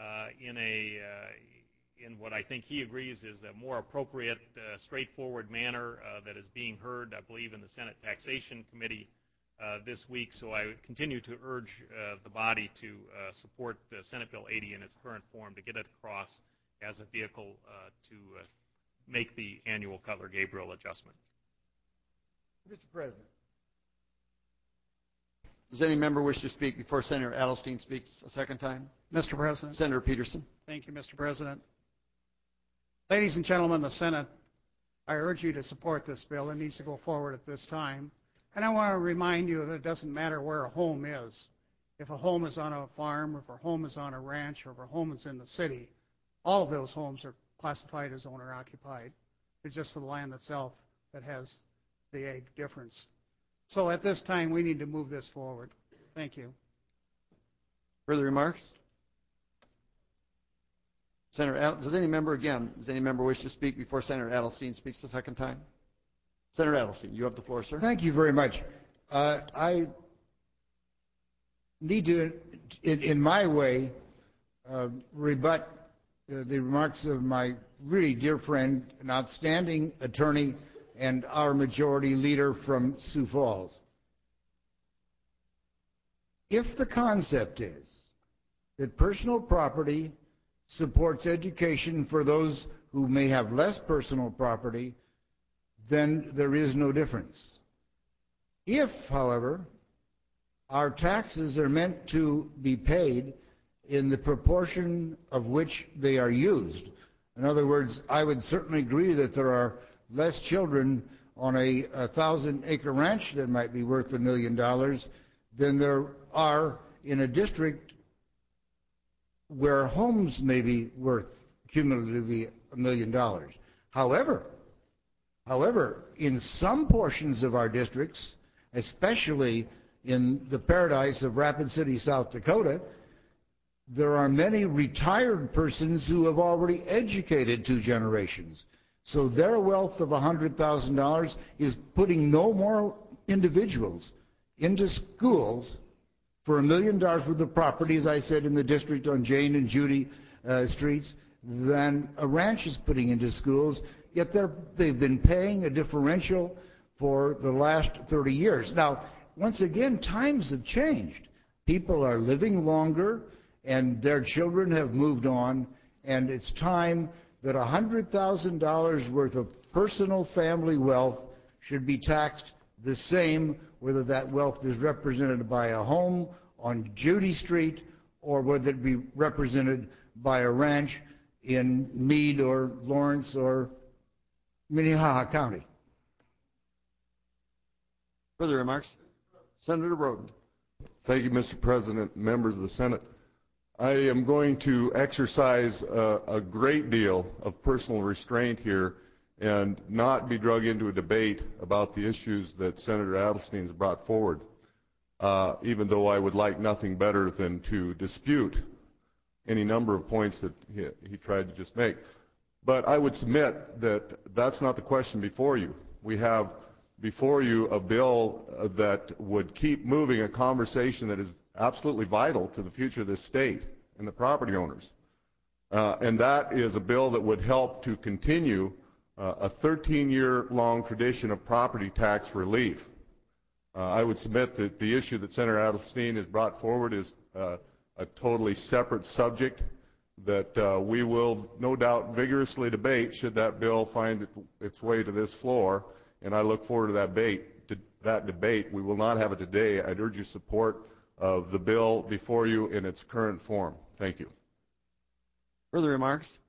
in what I think he agrees is a more appropriate, straightforward manner that is being heard, I believe, in the Senate Taxation Committee this week. So I would continue to urge the body to support Senate Bill 80 in its current form to get it across as a vehicle to make the annual Cutler-Gabriel adjustment. Mr. President. Does any member wish to speak before Senator Adelstein speaks a second time? Mr. President. Senator Peterson. Thank you, Mr. President. Ladies and gentlemen of the Senate, I urge you to support this bill. It needs to go forward at this time. And I want to remind you that it doesn't matter where a home is. If a home is on a farm, or if a home is on a ranch, or if a home is in the city, all of those homes are classified as owner-occupied. It's just the land itself that has the ag difference. So at this time, we need to move this forward. Thank you. Further remarks? Does any member wish to speak before Senator Adelstein speaks the second time? Senator Adelstein, you have the floor, sir. Thank you very much. I need to, in my way, rebut the remarks of my really dear friend, an outstanding attorney, and our majority leader from Sioux Falls. If the concept is that personal property supports education for those who may have less personal property, then there is no difference. If, however, our taxes are meant to be paid in the proportion of which they are used, in other words, I would certainly agree that there are less children on a 1,000-acre ranch that might be worth $1 million than there are in a district where homes may be worth cumulatively $1 million. However, in some portions of our districts, especially in the paradise of Rapid City, South Dakota, there are many retired persons who have already educated 2 generations. So their wealth of $100,000 is putting no more individuals into schools for $1 million worth of property, as I said, in the district on Jane and Judy streets, than a ranch is putting into schools, yet they've been paying a differential for the last 30 years. Now, once again, times have changed. People are living longer, and their children have moved on, and it's time that $100,000 worth of personal family wealth should be taxed the same, whether that wealth is represented by a home on Judy Street or whether it be represented by a ranch in Meade or Lawrence or Minnehaha County. Further remarks? Senator Roden. Thank you, Mr. President, members of the Senate. I am going to exercise a great deal of personal restraint here and not be drug into a debate about the issues that Senator Adelstein has brought forward, even though I would like nothing better than to dispute any number of points that he tried to just make. But I would submit that that's not the question before you. We have before you a bill that would keep moving a conversation that is absolutely vital to the future of this state and the property owners. And that is a bill that would help to continue a 13-year-long tradition of property tax relief. I would submit that the issue that Senator Adelstein has brought forward is a totally separate subject that we will no doubt vigorously debate should that bill find its way to this floor, and I look forward to that debate. We will not have it today. I'd urge your support of the bill before you in its current form. Thank you. Further remarks?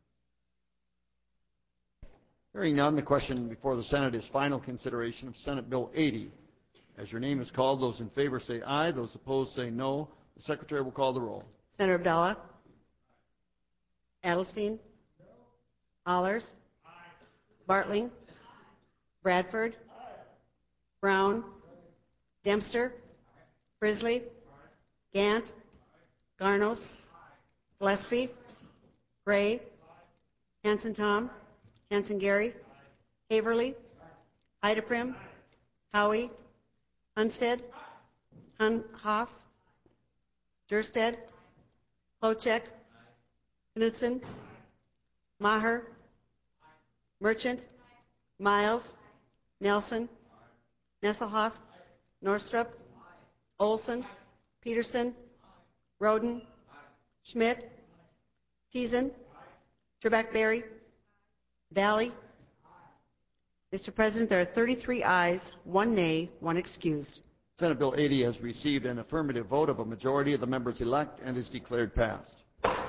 Hearing none, the question before the Senate is final consideration of Senate Bill 80. As your name is called, those in favor say aye. Those opposed say no. The Secretary will call the roll. Senator Abdallah? Adelstein? Allers? Bartling? Bradford? Brown? Dempster? Frisley? Gant? Garnos? Gillespie? Gray? Hanson Tom? Hanson Gary? Haverly? Heideprim? Howie? Hunstead? Hoff? Dursted? Hochek? Knutson? Maher? Merchant? Miles? Nelson? Nesselhoff? Norstrup? Olson? Peterson? Roden? Schmidt? Teason? Trebek-Berry? Valley? Mr. President, there are 33 ayes, 1 nay, 1 excused. Senate Bill 80 has received an affirmative vote of a majority of the members elect and is declared passed.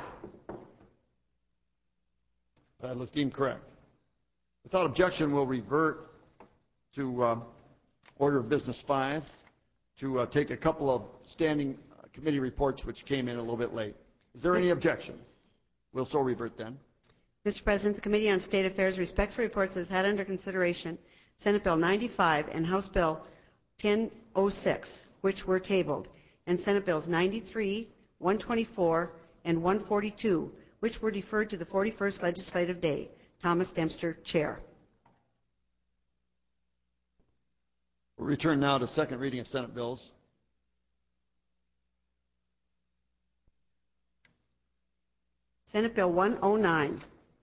That was deemed correct. Without objection, we'll revert to Order of Business 5 to take a couple of standing committee reports which came in a little bit late. Is there any objection? We'll so revert then. Mr. President, the Committee on State Affairs respectfully reports has had under consideration Senate Bill 95 and House Bill 1006, which were tabled, and Senate Bills 93, 124, and 142, which were deferred to the 41st legislative day. Thomas Dempster, Chair. We'll return now to second reading of Senate bills. Senate Bill 109.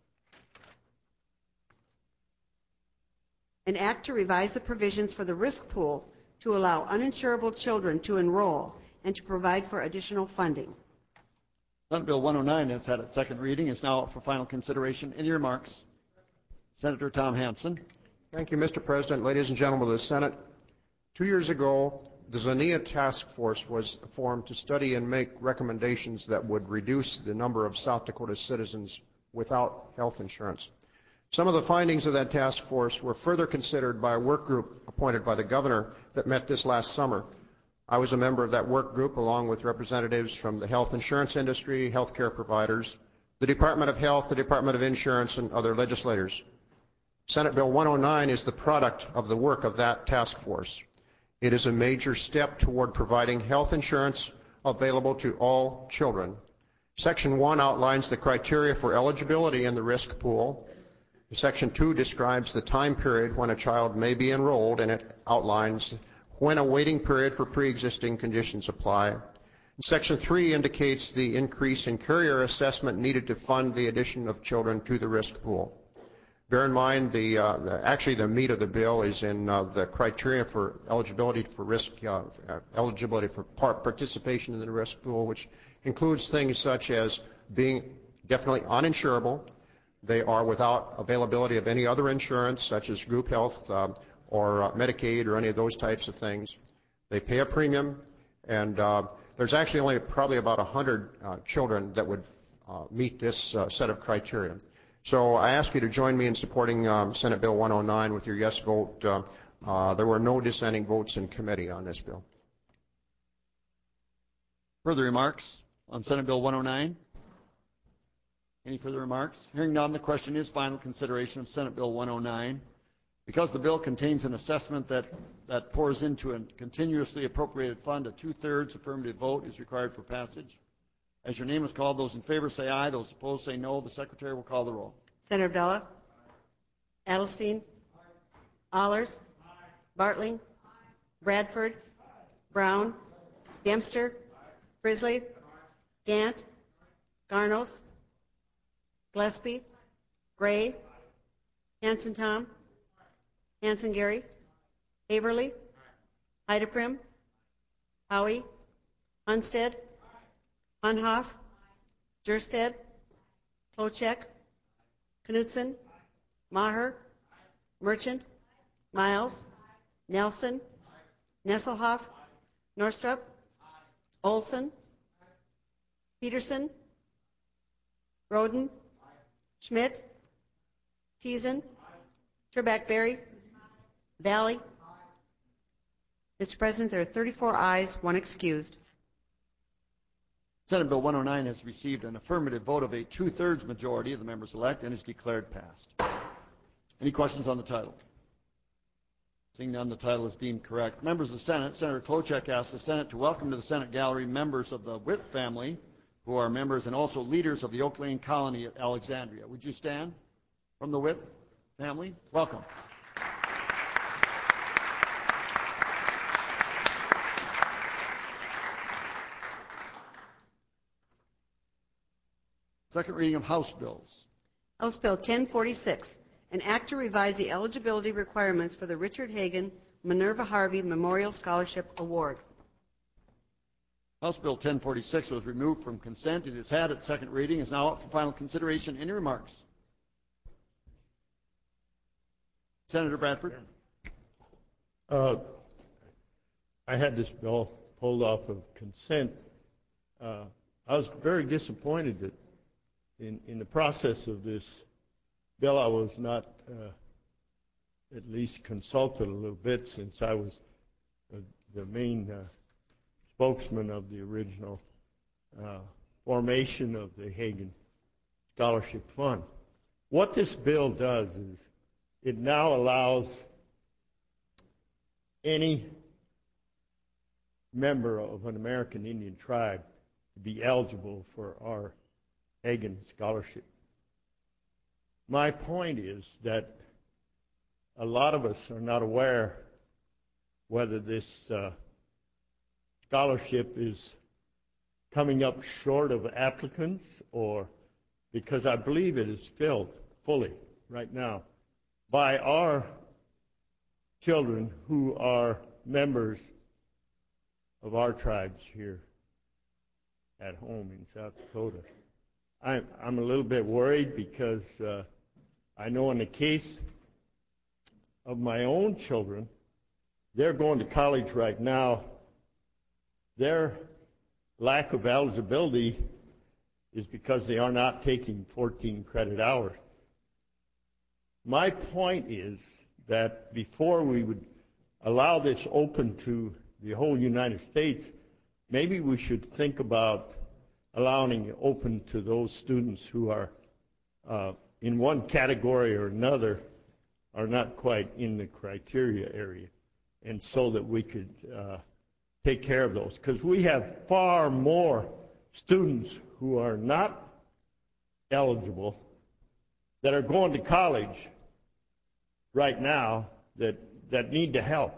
An act to revise the provisions for the risk pool to allow uninsurable children to enroll and to provide for additional funding. Senate Bill 109 has had its second reading. It's now up for final consideration. Any remarks? Senator Tom Hansen. Thank you, Mr. President. Ladies and gentlemen of the Senate, 2 years ago, the Zania Task Force was formed to study and make recommendations that would reduce the number of South Dakota citizens without health insurance. Some of the findings of that task force were further considered by a work group appointed by the governor that met this last summer. I was a member of that work group along with representatives from the health insurance industry, healthcare providers, the Department of Health, the Department of Insurance, and other legislators. Senate Bill 109 is the product of the work of that task force. It is a major step toward providing health insurance available to all children. Section 1 outlines the criteria for eligibility in the risk pool. Section 2 describes the time period when a child may be enrolled, and it outlines when a waiting period for pre-existing conditions apply. Section 3 indicates the increase in carrier assessment needed to fund the addition of children to the risk pool. Bear in mind, actually the meat of the bill is in the criteria for eligibility for risk, eligibility for participation in the risk pool, which includes things such as being definitely uninsurable. They are without availability of any other insurance, such as group health or Medicaid or any of those types of things. They pay a premium, and there's actually only probably about 100 children that would meet this set of criteria. So I ask you to join me in supporting Senate Bill 109 with your yes vote. There were no dissenting votes in committee on this bill. Further remarks on Senate Bill 109? Any further remarks? Hearing none, the question is final consideration of Senate Bill 109. Because the bill contains an assessment that pours into a continuously appropriated fund, a 2/3 affirmative vote is required for passage. As your name is called, those in favor say aye. Those opposed say no. The Secretary will call the roll. Senator Abdullah? Adelstein? Allers? Bartling? Bradford? Brown? Dempster? Frisley? Gant? Garnos? Gillespie? Gray? Hanson Tom? Hanson Gary? Haverly? Heideprim? Howie? Hunstead? Hunhoff? Gersted? Klochek? Knutson? Maher? Merchant? Miles? Nelson? Nesselhoff? Norstrup? Olson? Peterson? Roden? Schmidt? Teason? Trebek-Berry? Valley? Mr. President, there are 34 ayes, 1 excused. Senate Bill 109 has received an affirmative vote of a 2/3 majority of the members elect and is declared passed. Any questions on the title? Seeing none, the title is deemed correct. Members of the Senate, Senator Klochek asks the Senate to welcome to the Senate gallery members of the Witt family, who are members and also leaders of the Oak Lane Colony at Alexandria. Would you stand from the Witt family? Welcome. Second reading of House bills. House Bill 1046, an act to revise the eligibility requirements for the Richard Hagan Minerva Harvey Memorial Scholarship Award. House Bill 1046 was removed from consent. It has had its second reading. Is now up for final consideration. Any remarks? Senator Bradford. I had this bill pulled off of consent. I was very disappointed that in the process of this bill, I was not at least consulted a little bit, since I was the main spokesman of the original formation of the Hagen Scholarship Fund. What this bill does is it now allows any member of an American Indian tribe to be eligible for our Hagen Scholarship. My point is that a lot of us are not aware whether this scholarship is coming up short of applicants, or because I believe it is filled fully right now by our children who are members of our tribes here at home in South Dakota. I'm a little bit worried because I know in the case of my own children, they're going to college right now. Their lack of eligibility is because they are not taking 14 credit hours. My point is that before we would allow this open to the whole United States, maybe we should think about allowing it open to those students who are in one category or another are not quite in the criteria area, and so that we could take care of those. Because we have far more students who are not eligible that are going to college right now that need the help.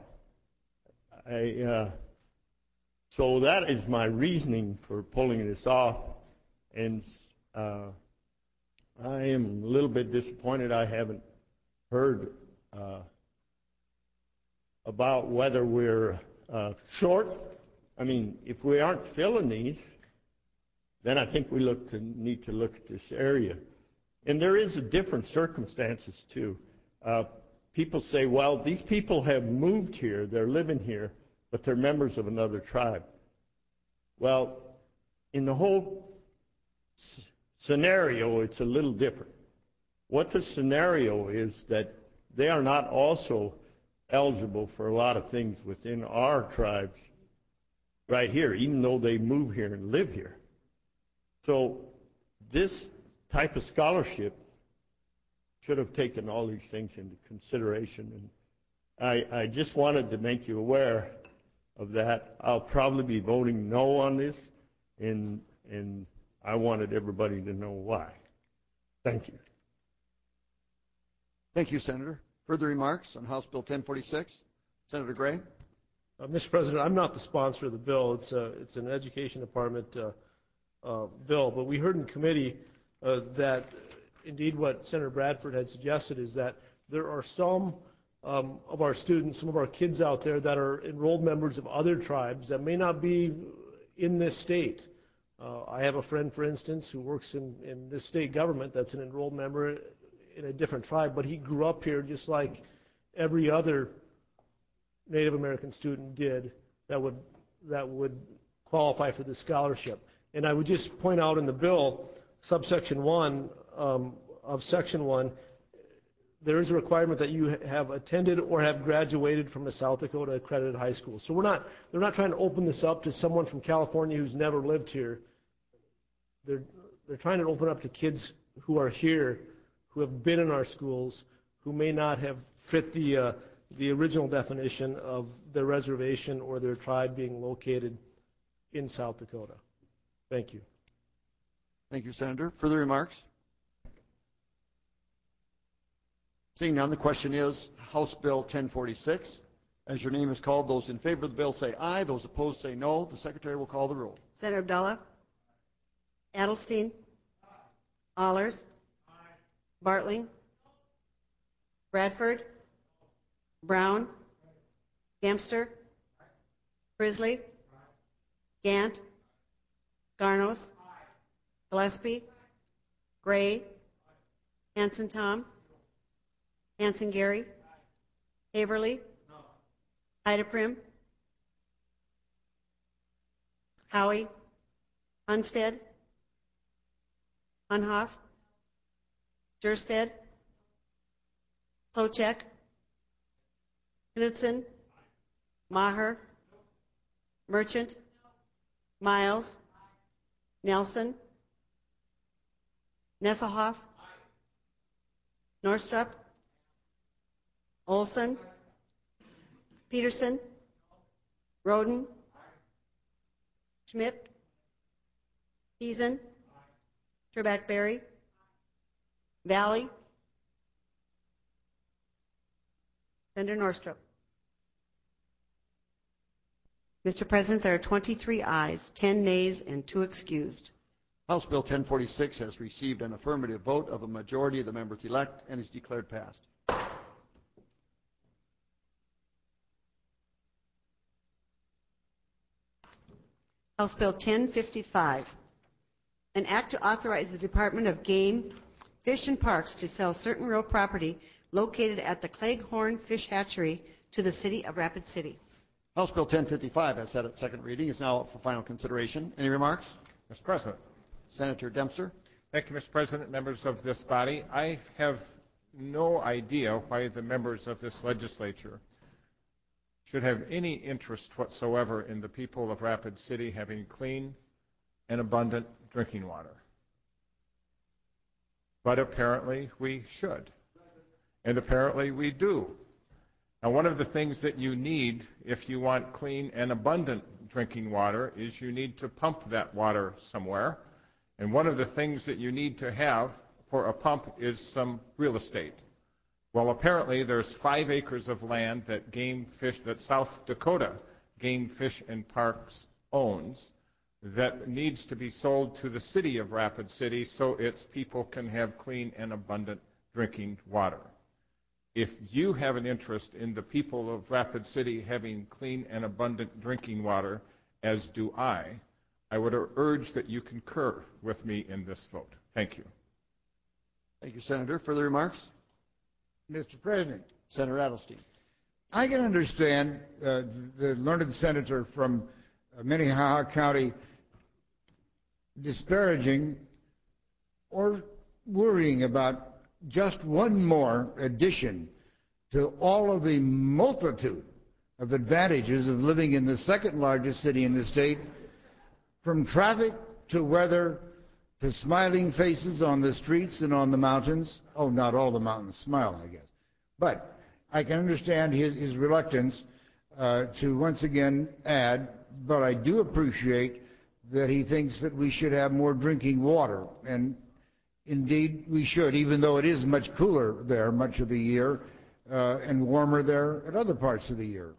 So that is my reasoning for pulling this off, and I am a little bit disappointed I haven't heard about whether we're short. I mean, if we aren't filling these, then I think we need to look at this area. And there is a different circumstances too. People say, well, these people have moved here, they're living here, but they're members of another tribe. Well, in the whole scenario, it's a little different. What the scenario is that they are not also eligible for a lot of things within our tribes right here, even though they move here and live here. So this type of scholarship should have taken all these things into consideration. And I just wanted to make you aware of that. I'll probably be voting no on this, and I wanted everybody to know why. Thank you. Thank you, Senator. Further remarks on House Bill 1046? Senator Gray. Mr. President, I'm not the sponsor of the bill. It's an Education Department bill. But we heard in committee that indeed what Senator Bradford had suggested is that there are some of our students, some of our kids out there that are enrolled members of other tribes that may not be in this state. I have a friend, for instance, who works in this state government that's an enrolled member in a different tribe, but he grew up here just like every other Native American student did that would qualify for this scholarship. And I would just point out in the bill, subsection 1 of section 1, there is a requirement that you have attended or have graduated from a South Dakota accredited high school. So they're not trying to open this up to someone from California who's never lived here. They're trying to open up to kids who are here, who have been in our schools, who may not have fit the original definition of their reservation or their tribe being located in South Dakota. Thank you. Thank you, Senator. Further remarks? Seeing none, the question is House Bill 1046. As your name is called, those in favor of the bill say aye. Those opposed say no. The Secretary will call the roll. Senator Abdullah? Adelstein? Allers? Bartling? Bradford? Brown? Gamster? Grizzly? Gant? Garnos? Gillespie? Gray? Hanson Tom? Hanson Gary? Haverly? Ideprim? Howie? Unstead? Unhoff? Jerstead? Klochek? Knutson? Maher? Merchant? Miles. Nelson. Nesselhoff. Norstrup. Olson. Peterson. Roden. Schmidt. Heesen. Trebek-Berry. Valley. Senator Norstrup. Mr. President, there are 23 ayes, 10 nays, and 2 excused. House Bill 1046 has received an affirmative vote of a majority of the members elect and is declared passed. House Bill 1055, an act to authorize the Department of Game, Fish and Parks to sell certain real property located at the Cleghorn Fish Hatchery to the City of Rapid City. House Bill 1055 has had its second reading. It's now up for final consideration. Any remarks? Mr. President. Senator Dempster. Thank you, Mr. President, members of this body. I have no idea why the members of this legislature should have any interest whatsoever in the people of Rapid City having clean and abundant drinking water. But apparently we should. And apparently we do. Now, one of the things that you need if you want clean and abundant drinking water is you need to pump that water somewhere. And one of the things that you need to have for a pump is some real estate. Well, apparently there's 5 acres of land that South Dakota Game, Fish, and Parks owns that needs to be sold to the city of Rapid City so its people can have clean and abundant drinking water. If you have an interest in the people of Rapid City having clean and abundant drinking water, as do I would urge that you concur with me in this vote. Thank you. Thank you, Senator. Further remarks? Mr. President. Senator Adelstein. I can understand the learned senator from Minnehaha County disparaging or worrying about just one more addition to all of the multitude of advantages of living in the second largest city in the state, from traffic to weather to smiling faces on the streets and on the mountains. Oh, not all the mountains smile, I guess. But I can understand his reluctance to once again add, but I do appreciate that he thinks that we should have more drinking water. And indeed, we should, even though it is much cooler there much of the year and warmer there at other parts of the year.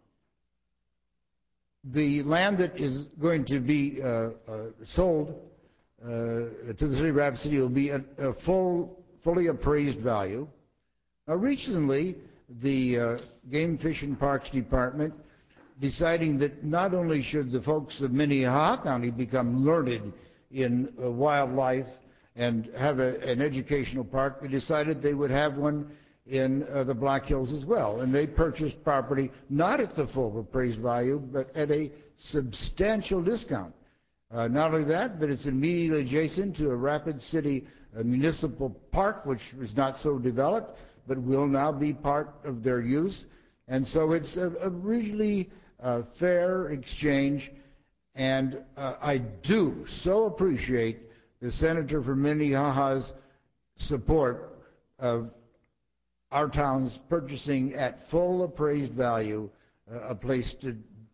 The land that is going to be sold to the city of Rapid City will be a fully appraised value. Now, recently, the Game, Fish, and Parks Department deciding that not only should the folks of Minnehaha County become learned in wildlife and have an educational park, they decided they would have one in the Black Hills as well. And they purchased property not at the full appraised value, but at a substantial discount. Not only that, but it's immediately adjacent to a Rapid City municipal park, which was not so developed, but will now be part of their use. And so it's a really fair exchange. And I do so appreciate the senator from Minnehaha's support of our towns purchasing at full appraised value a place to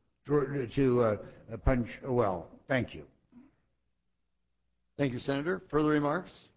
punch a well. Thank you. Thank you, Senator. Further remarks?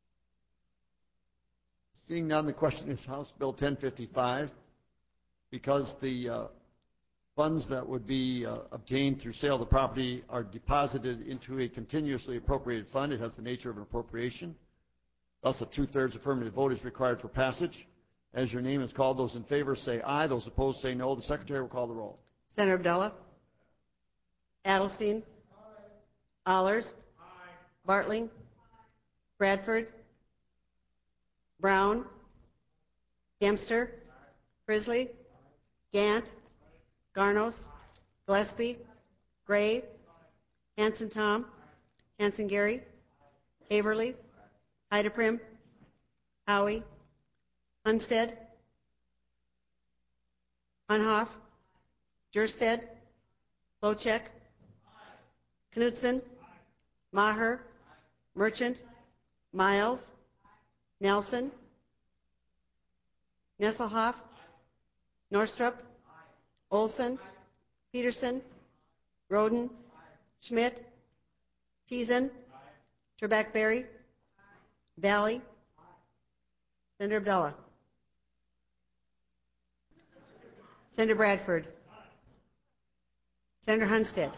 Seeing none, the question is House Bill 1055. Because the funds that would be obtained through sale of the property are deposited into a continuously appropriated fund, it has the nature of an appropriation. Thus, a 2/3 affirmative vote is required for passage. As your name is called, those in favor say aye. Those opposed say no. The Secretary will call the roll. Senator Abdullah? Adelstein? Allers? Bartling? Bradford? Brown? Dempster? Frisley? Gant? Garnos? Gillespie? Gray? Hanson Tom? Hanson Gary? Haverly? Heideprim? Howie? Hunstead? Hunhoff? Jersted? Lochek? Knutson, Maher, Merchant, Miles, Nelson, Nesselhoff, Norstrup, Olson, Peterson, Roden, Schmidt, Teason, Trebek-Berry, Valley, Senator Abdallah, Senator Bradford, Senator Hunstead.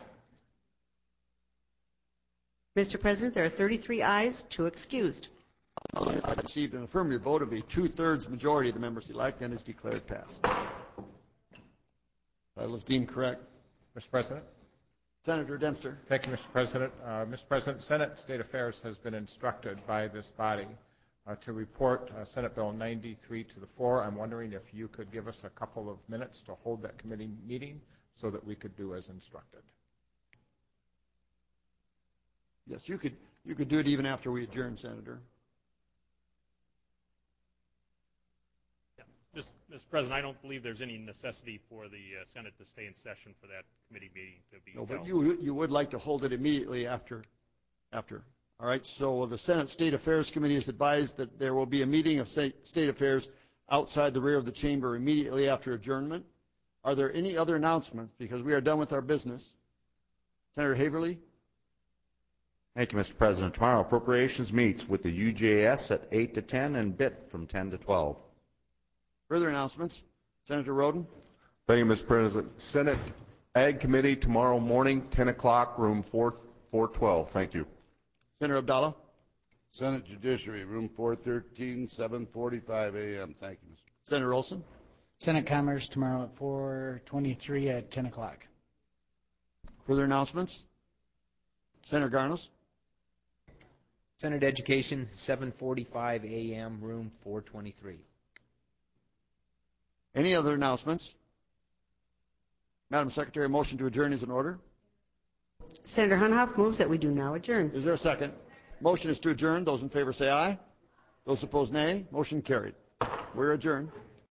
Mr. President, there are 33 ayes, 2 excused. I received an affirmative vote of a 2/3 majority of the members elect and is declared passed. Title is deemed correct. Mr. President. Senator Dempster. Thank you, Mr. President. Mr. President, Senate State Affairs has been instructed by this body to report Senate Bill 93 to the floor. I'm wondering if you could give us a couple of minutes to hold that committee meeting so that we could do as instructed. Yes, you could do it even after we adjourn, Senator. Mr. President, I don't believe there's any necessity for the Senate to stay in session for that committee meeting to be held. But you would like to hold it immediately after. All right, so the Senate State Affairs Committee is advised that there will be a meeting of State Affairs outside the rear of the chamber immediately after adjournment. Are there any other announcements? Because we are done with our business. Senator Haverly. Thank you, Mr. President. Tomorrow, Appropriations meets with the UJS at 8 to 10 and BIT from 10 to 12. Further announcements? Senator Roden. Thank you, Mr. President. Senate Ag Committee tomorrow morning, 10 o'clock, room 412. Thank you. Senator Abdallah. Senate Judiciary, room 413, 7:45 a.m. Thank you, Mr. Senator Olson. Senate Commerce tomorrow at 423 at 10 o'clock. Further announcements? Senator Garnos. Senate Education, 7:45 a.m., room 423. Any other announcements? Madam Secretary, a motion to adjourn is in order. Senator Hunhoff moves that we do now adjourn. Is there a second? Motion is to adjourn. Those in favor say aye. Those opposed nay. Motion carried. We're adjourned.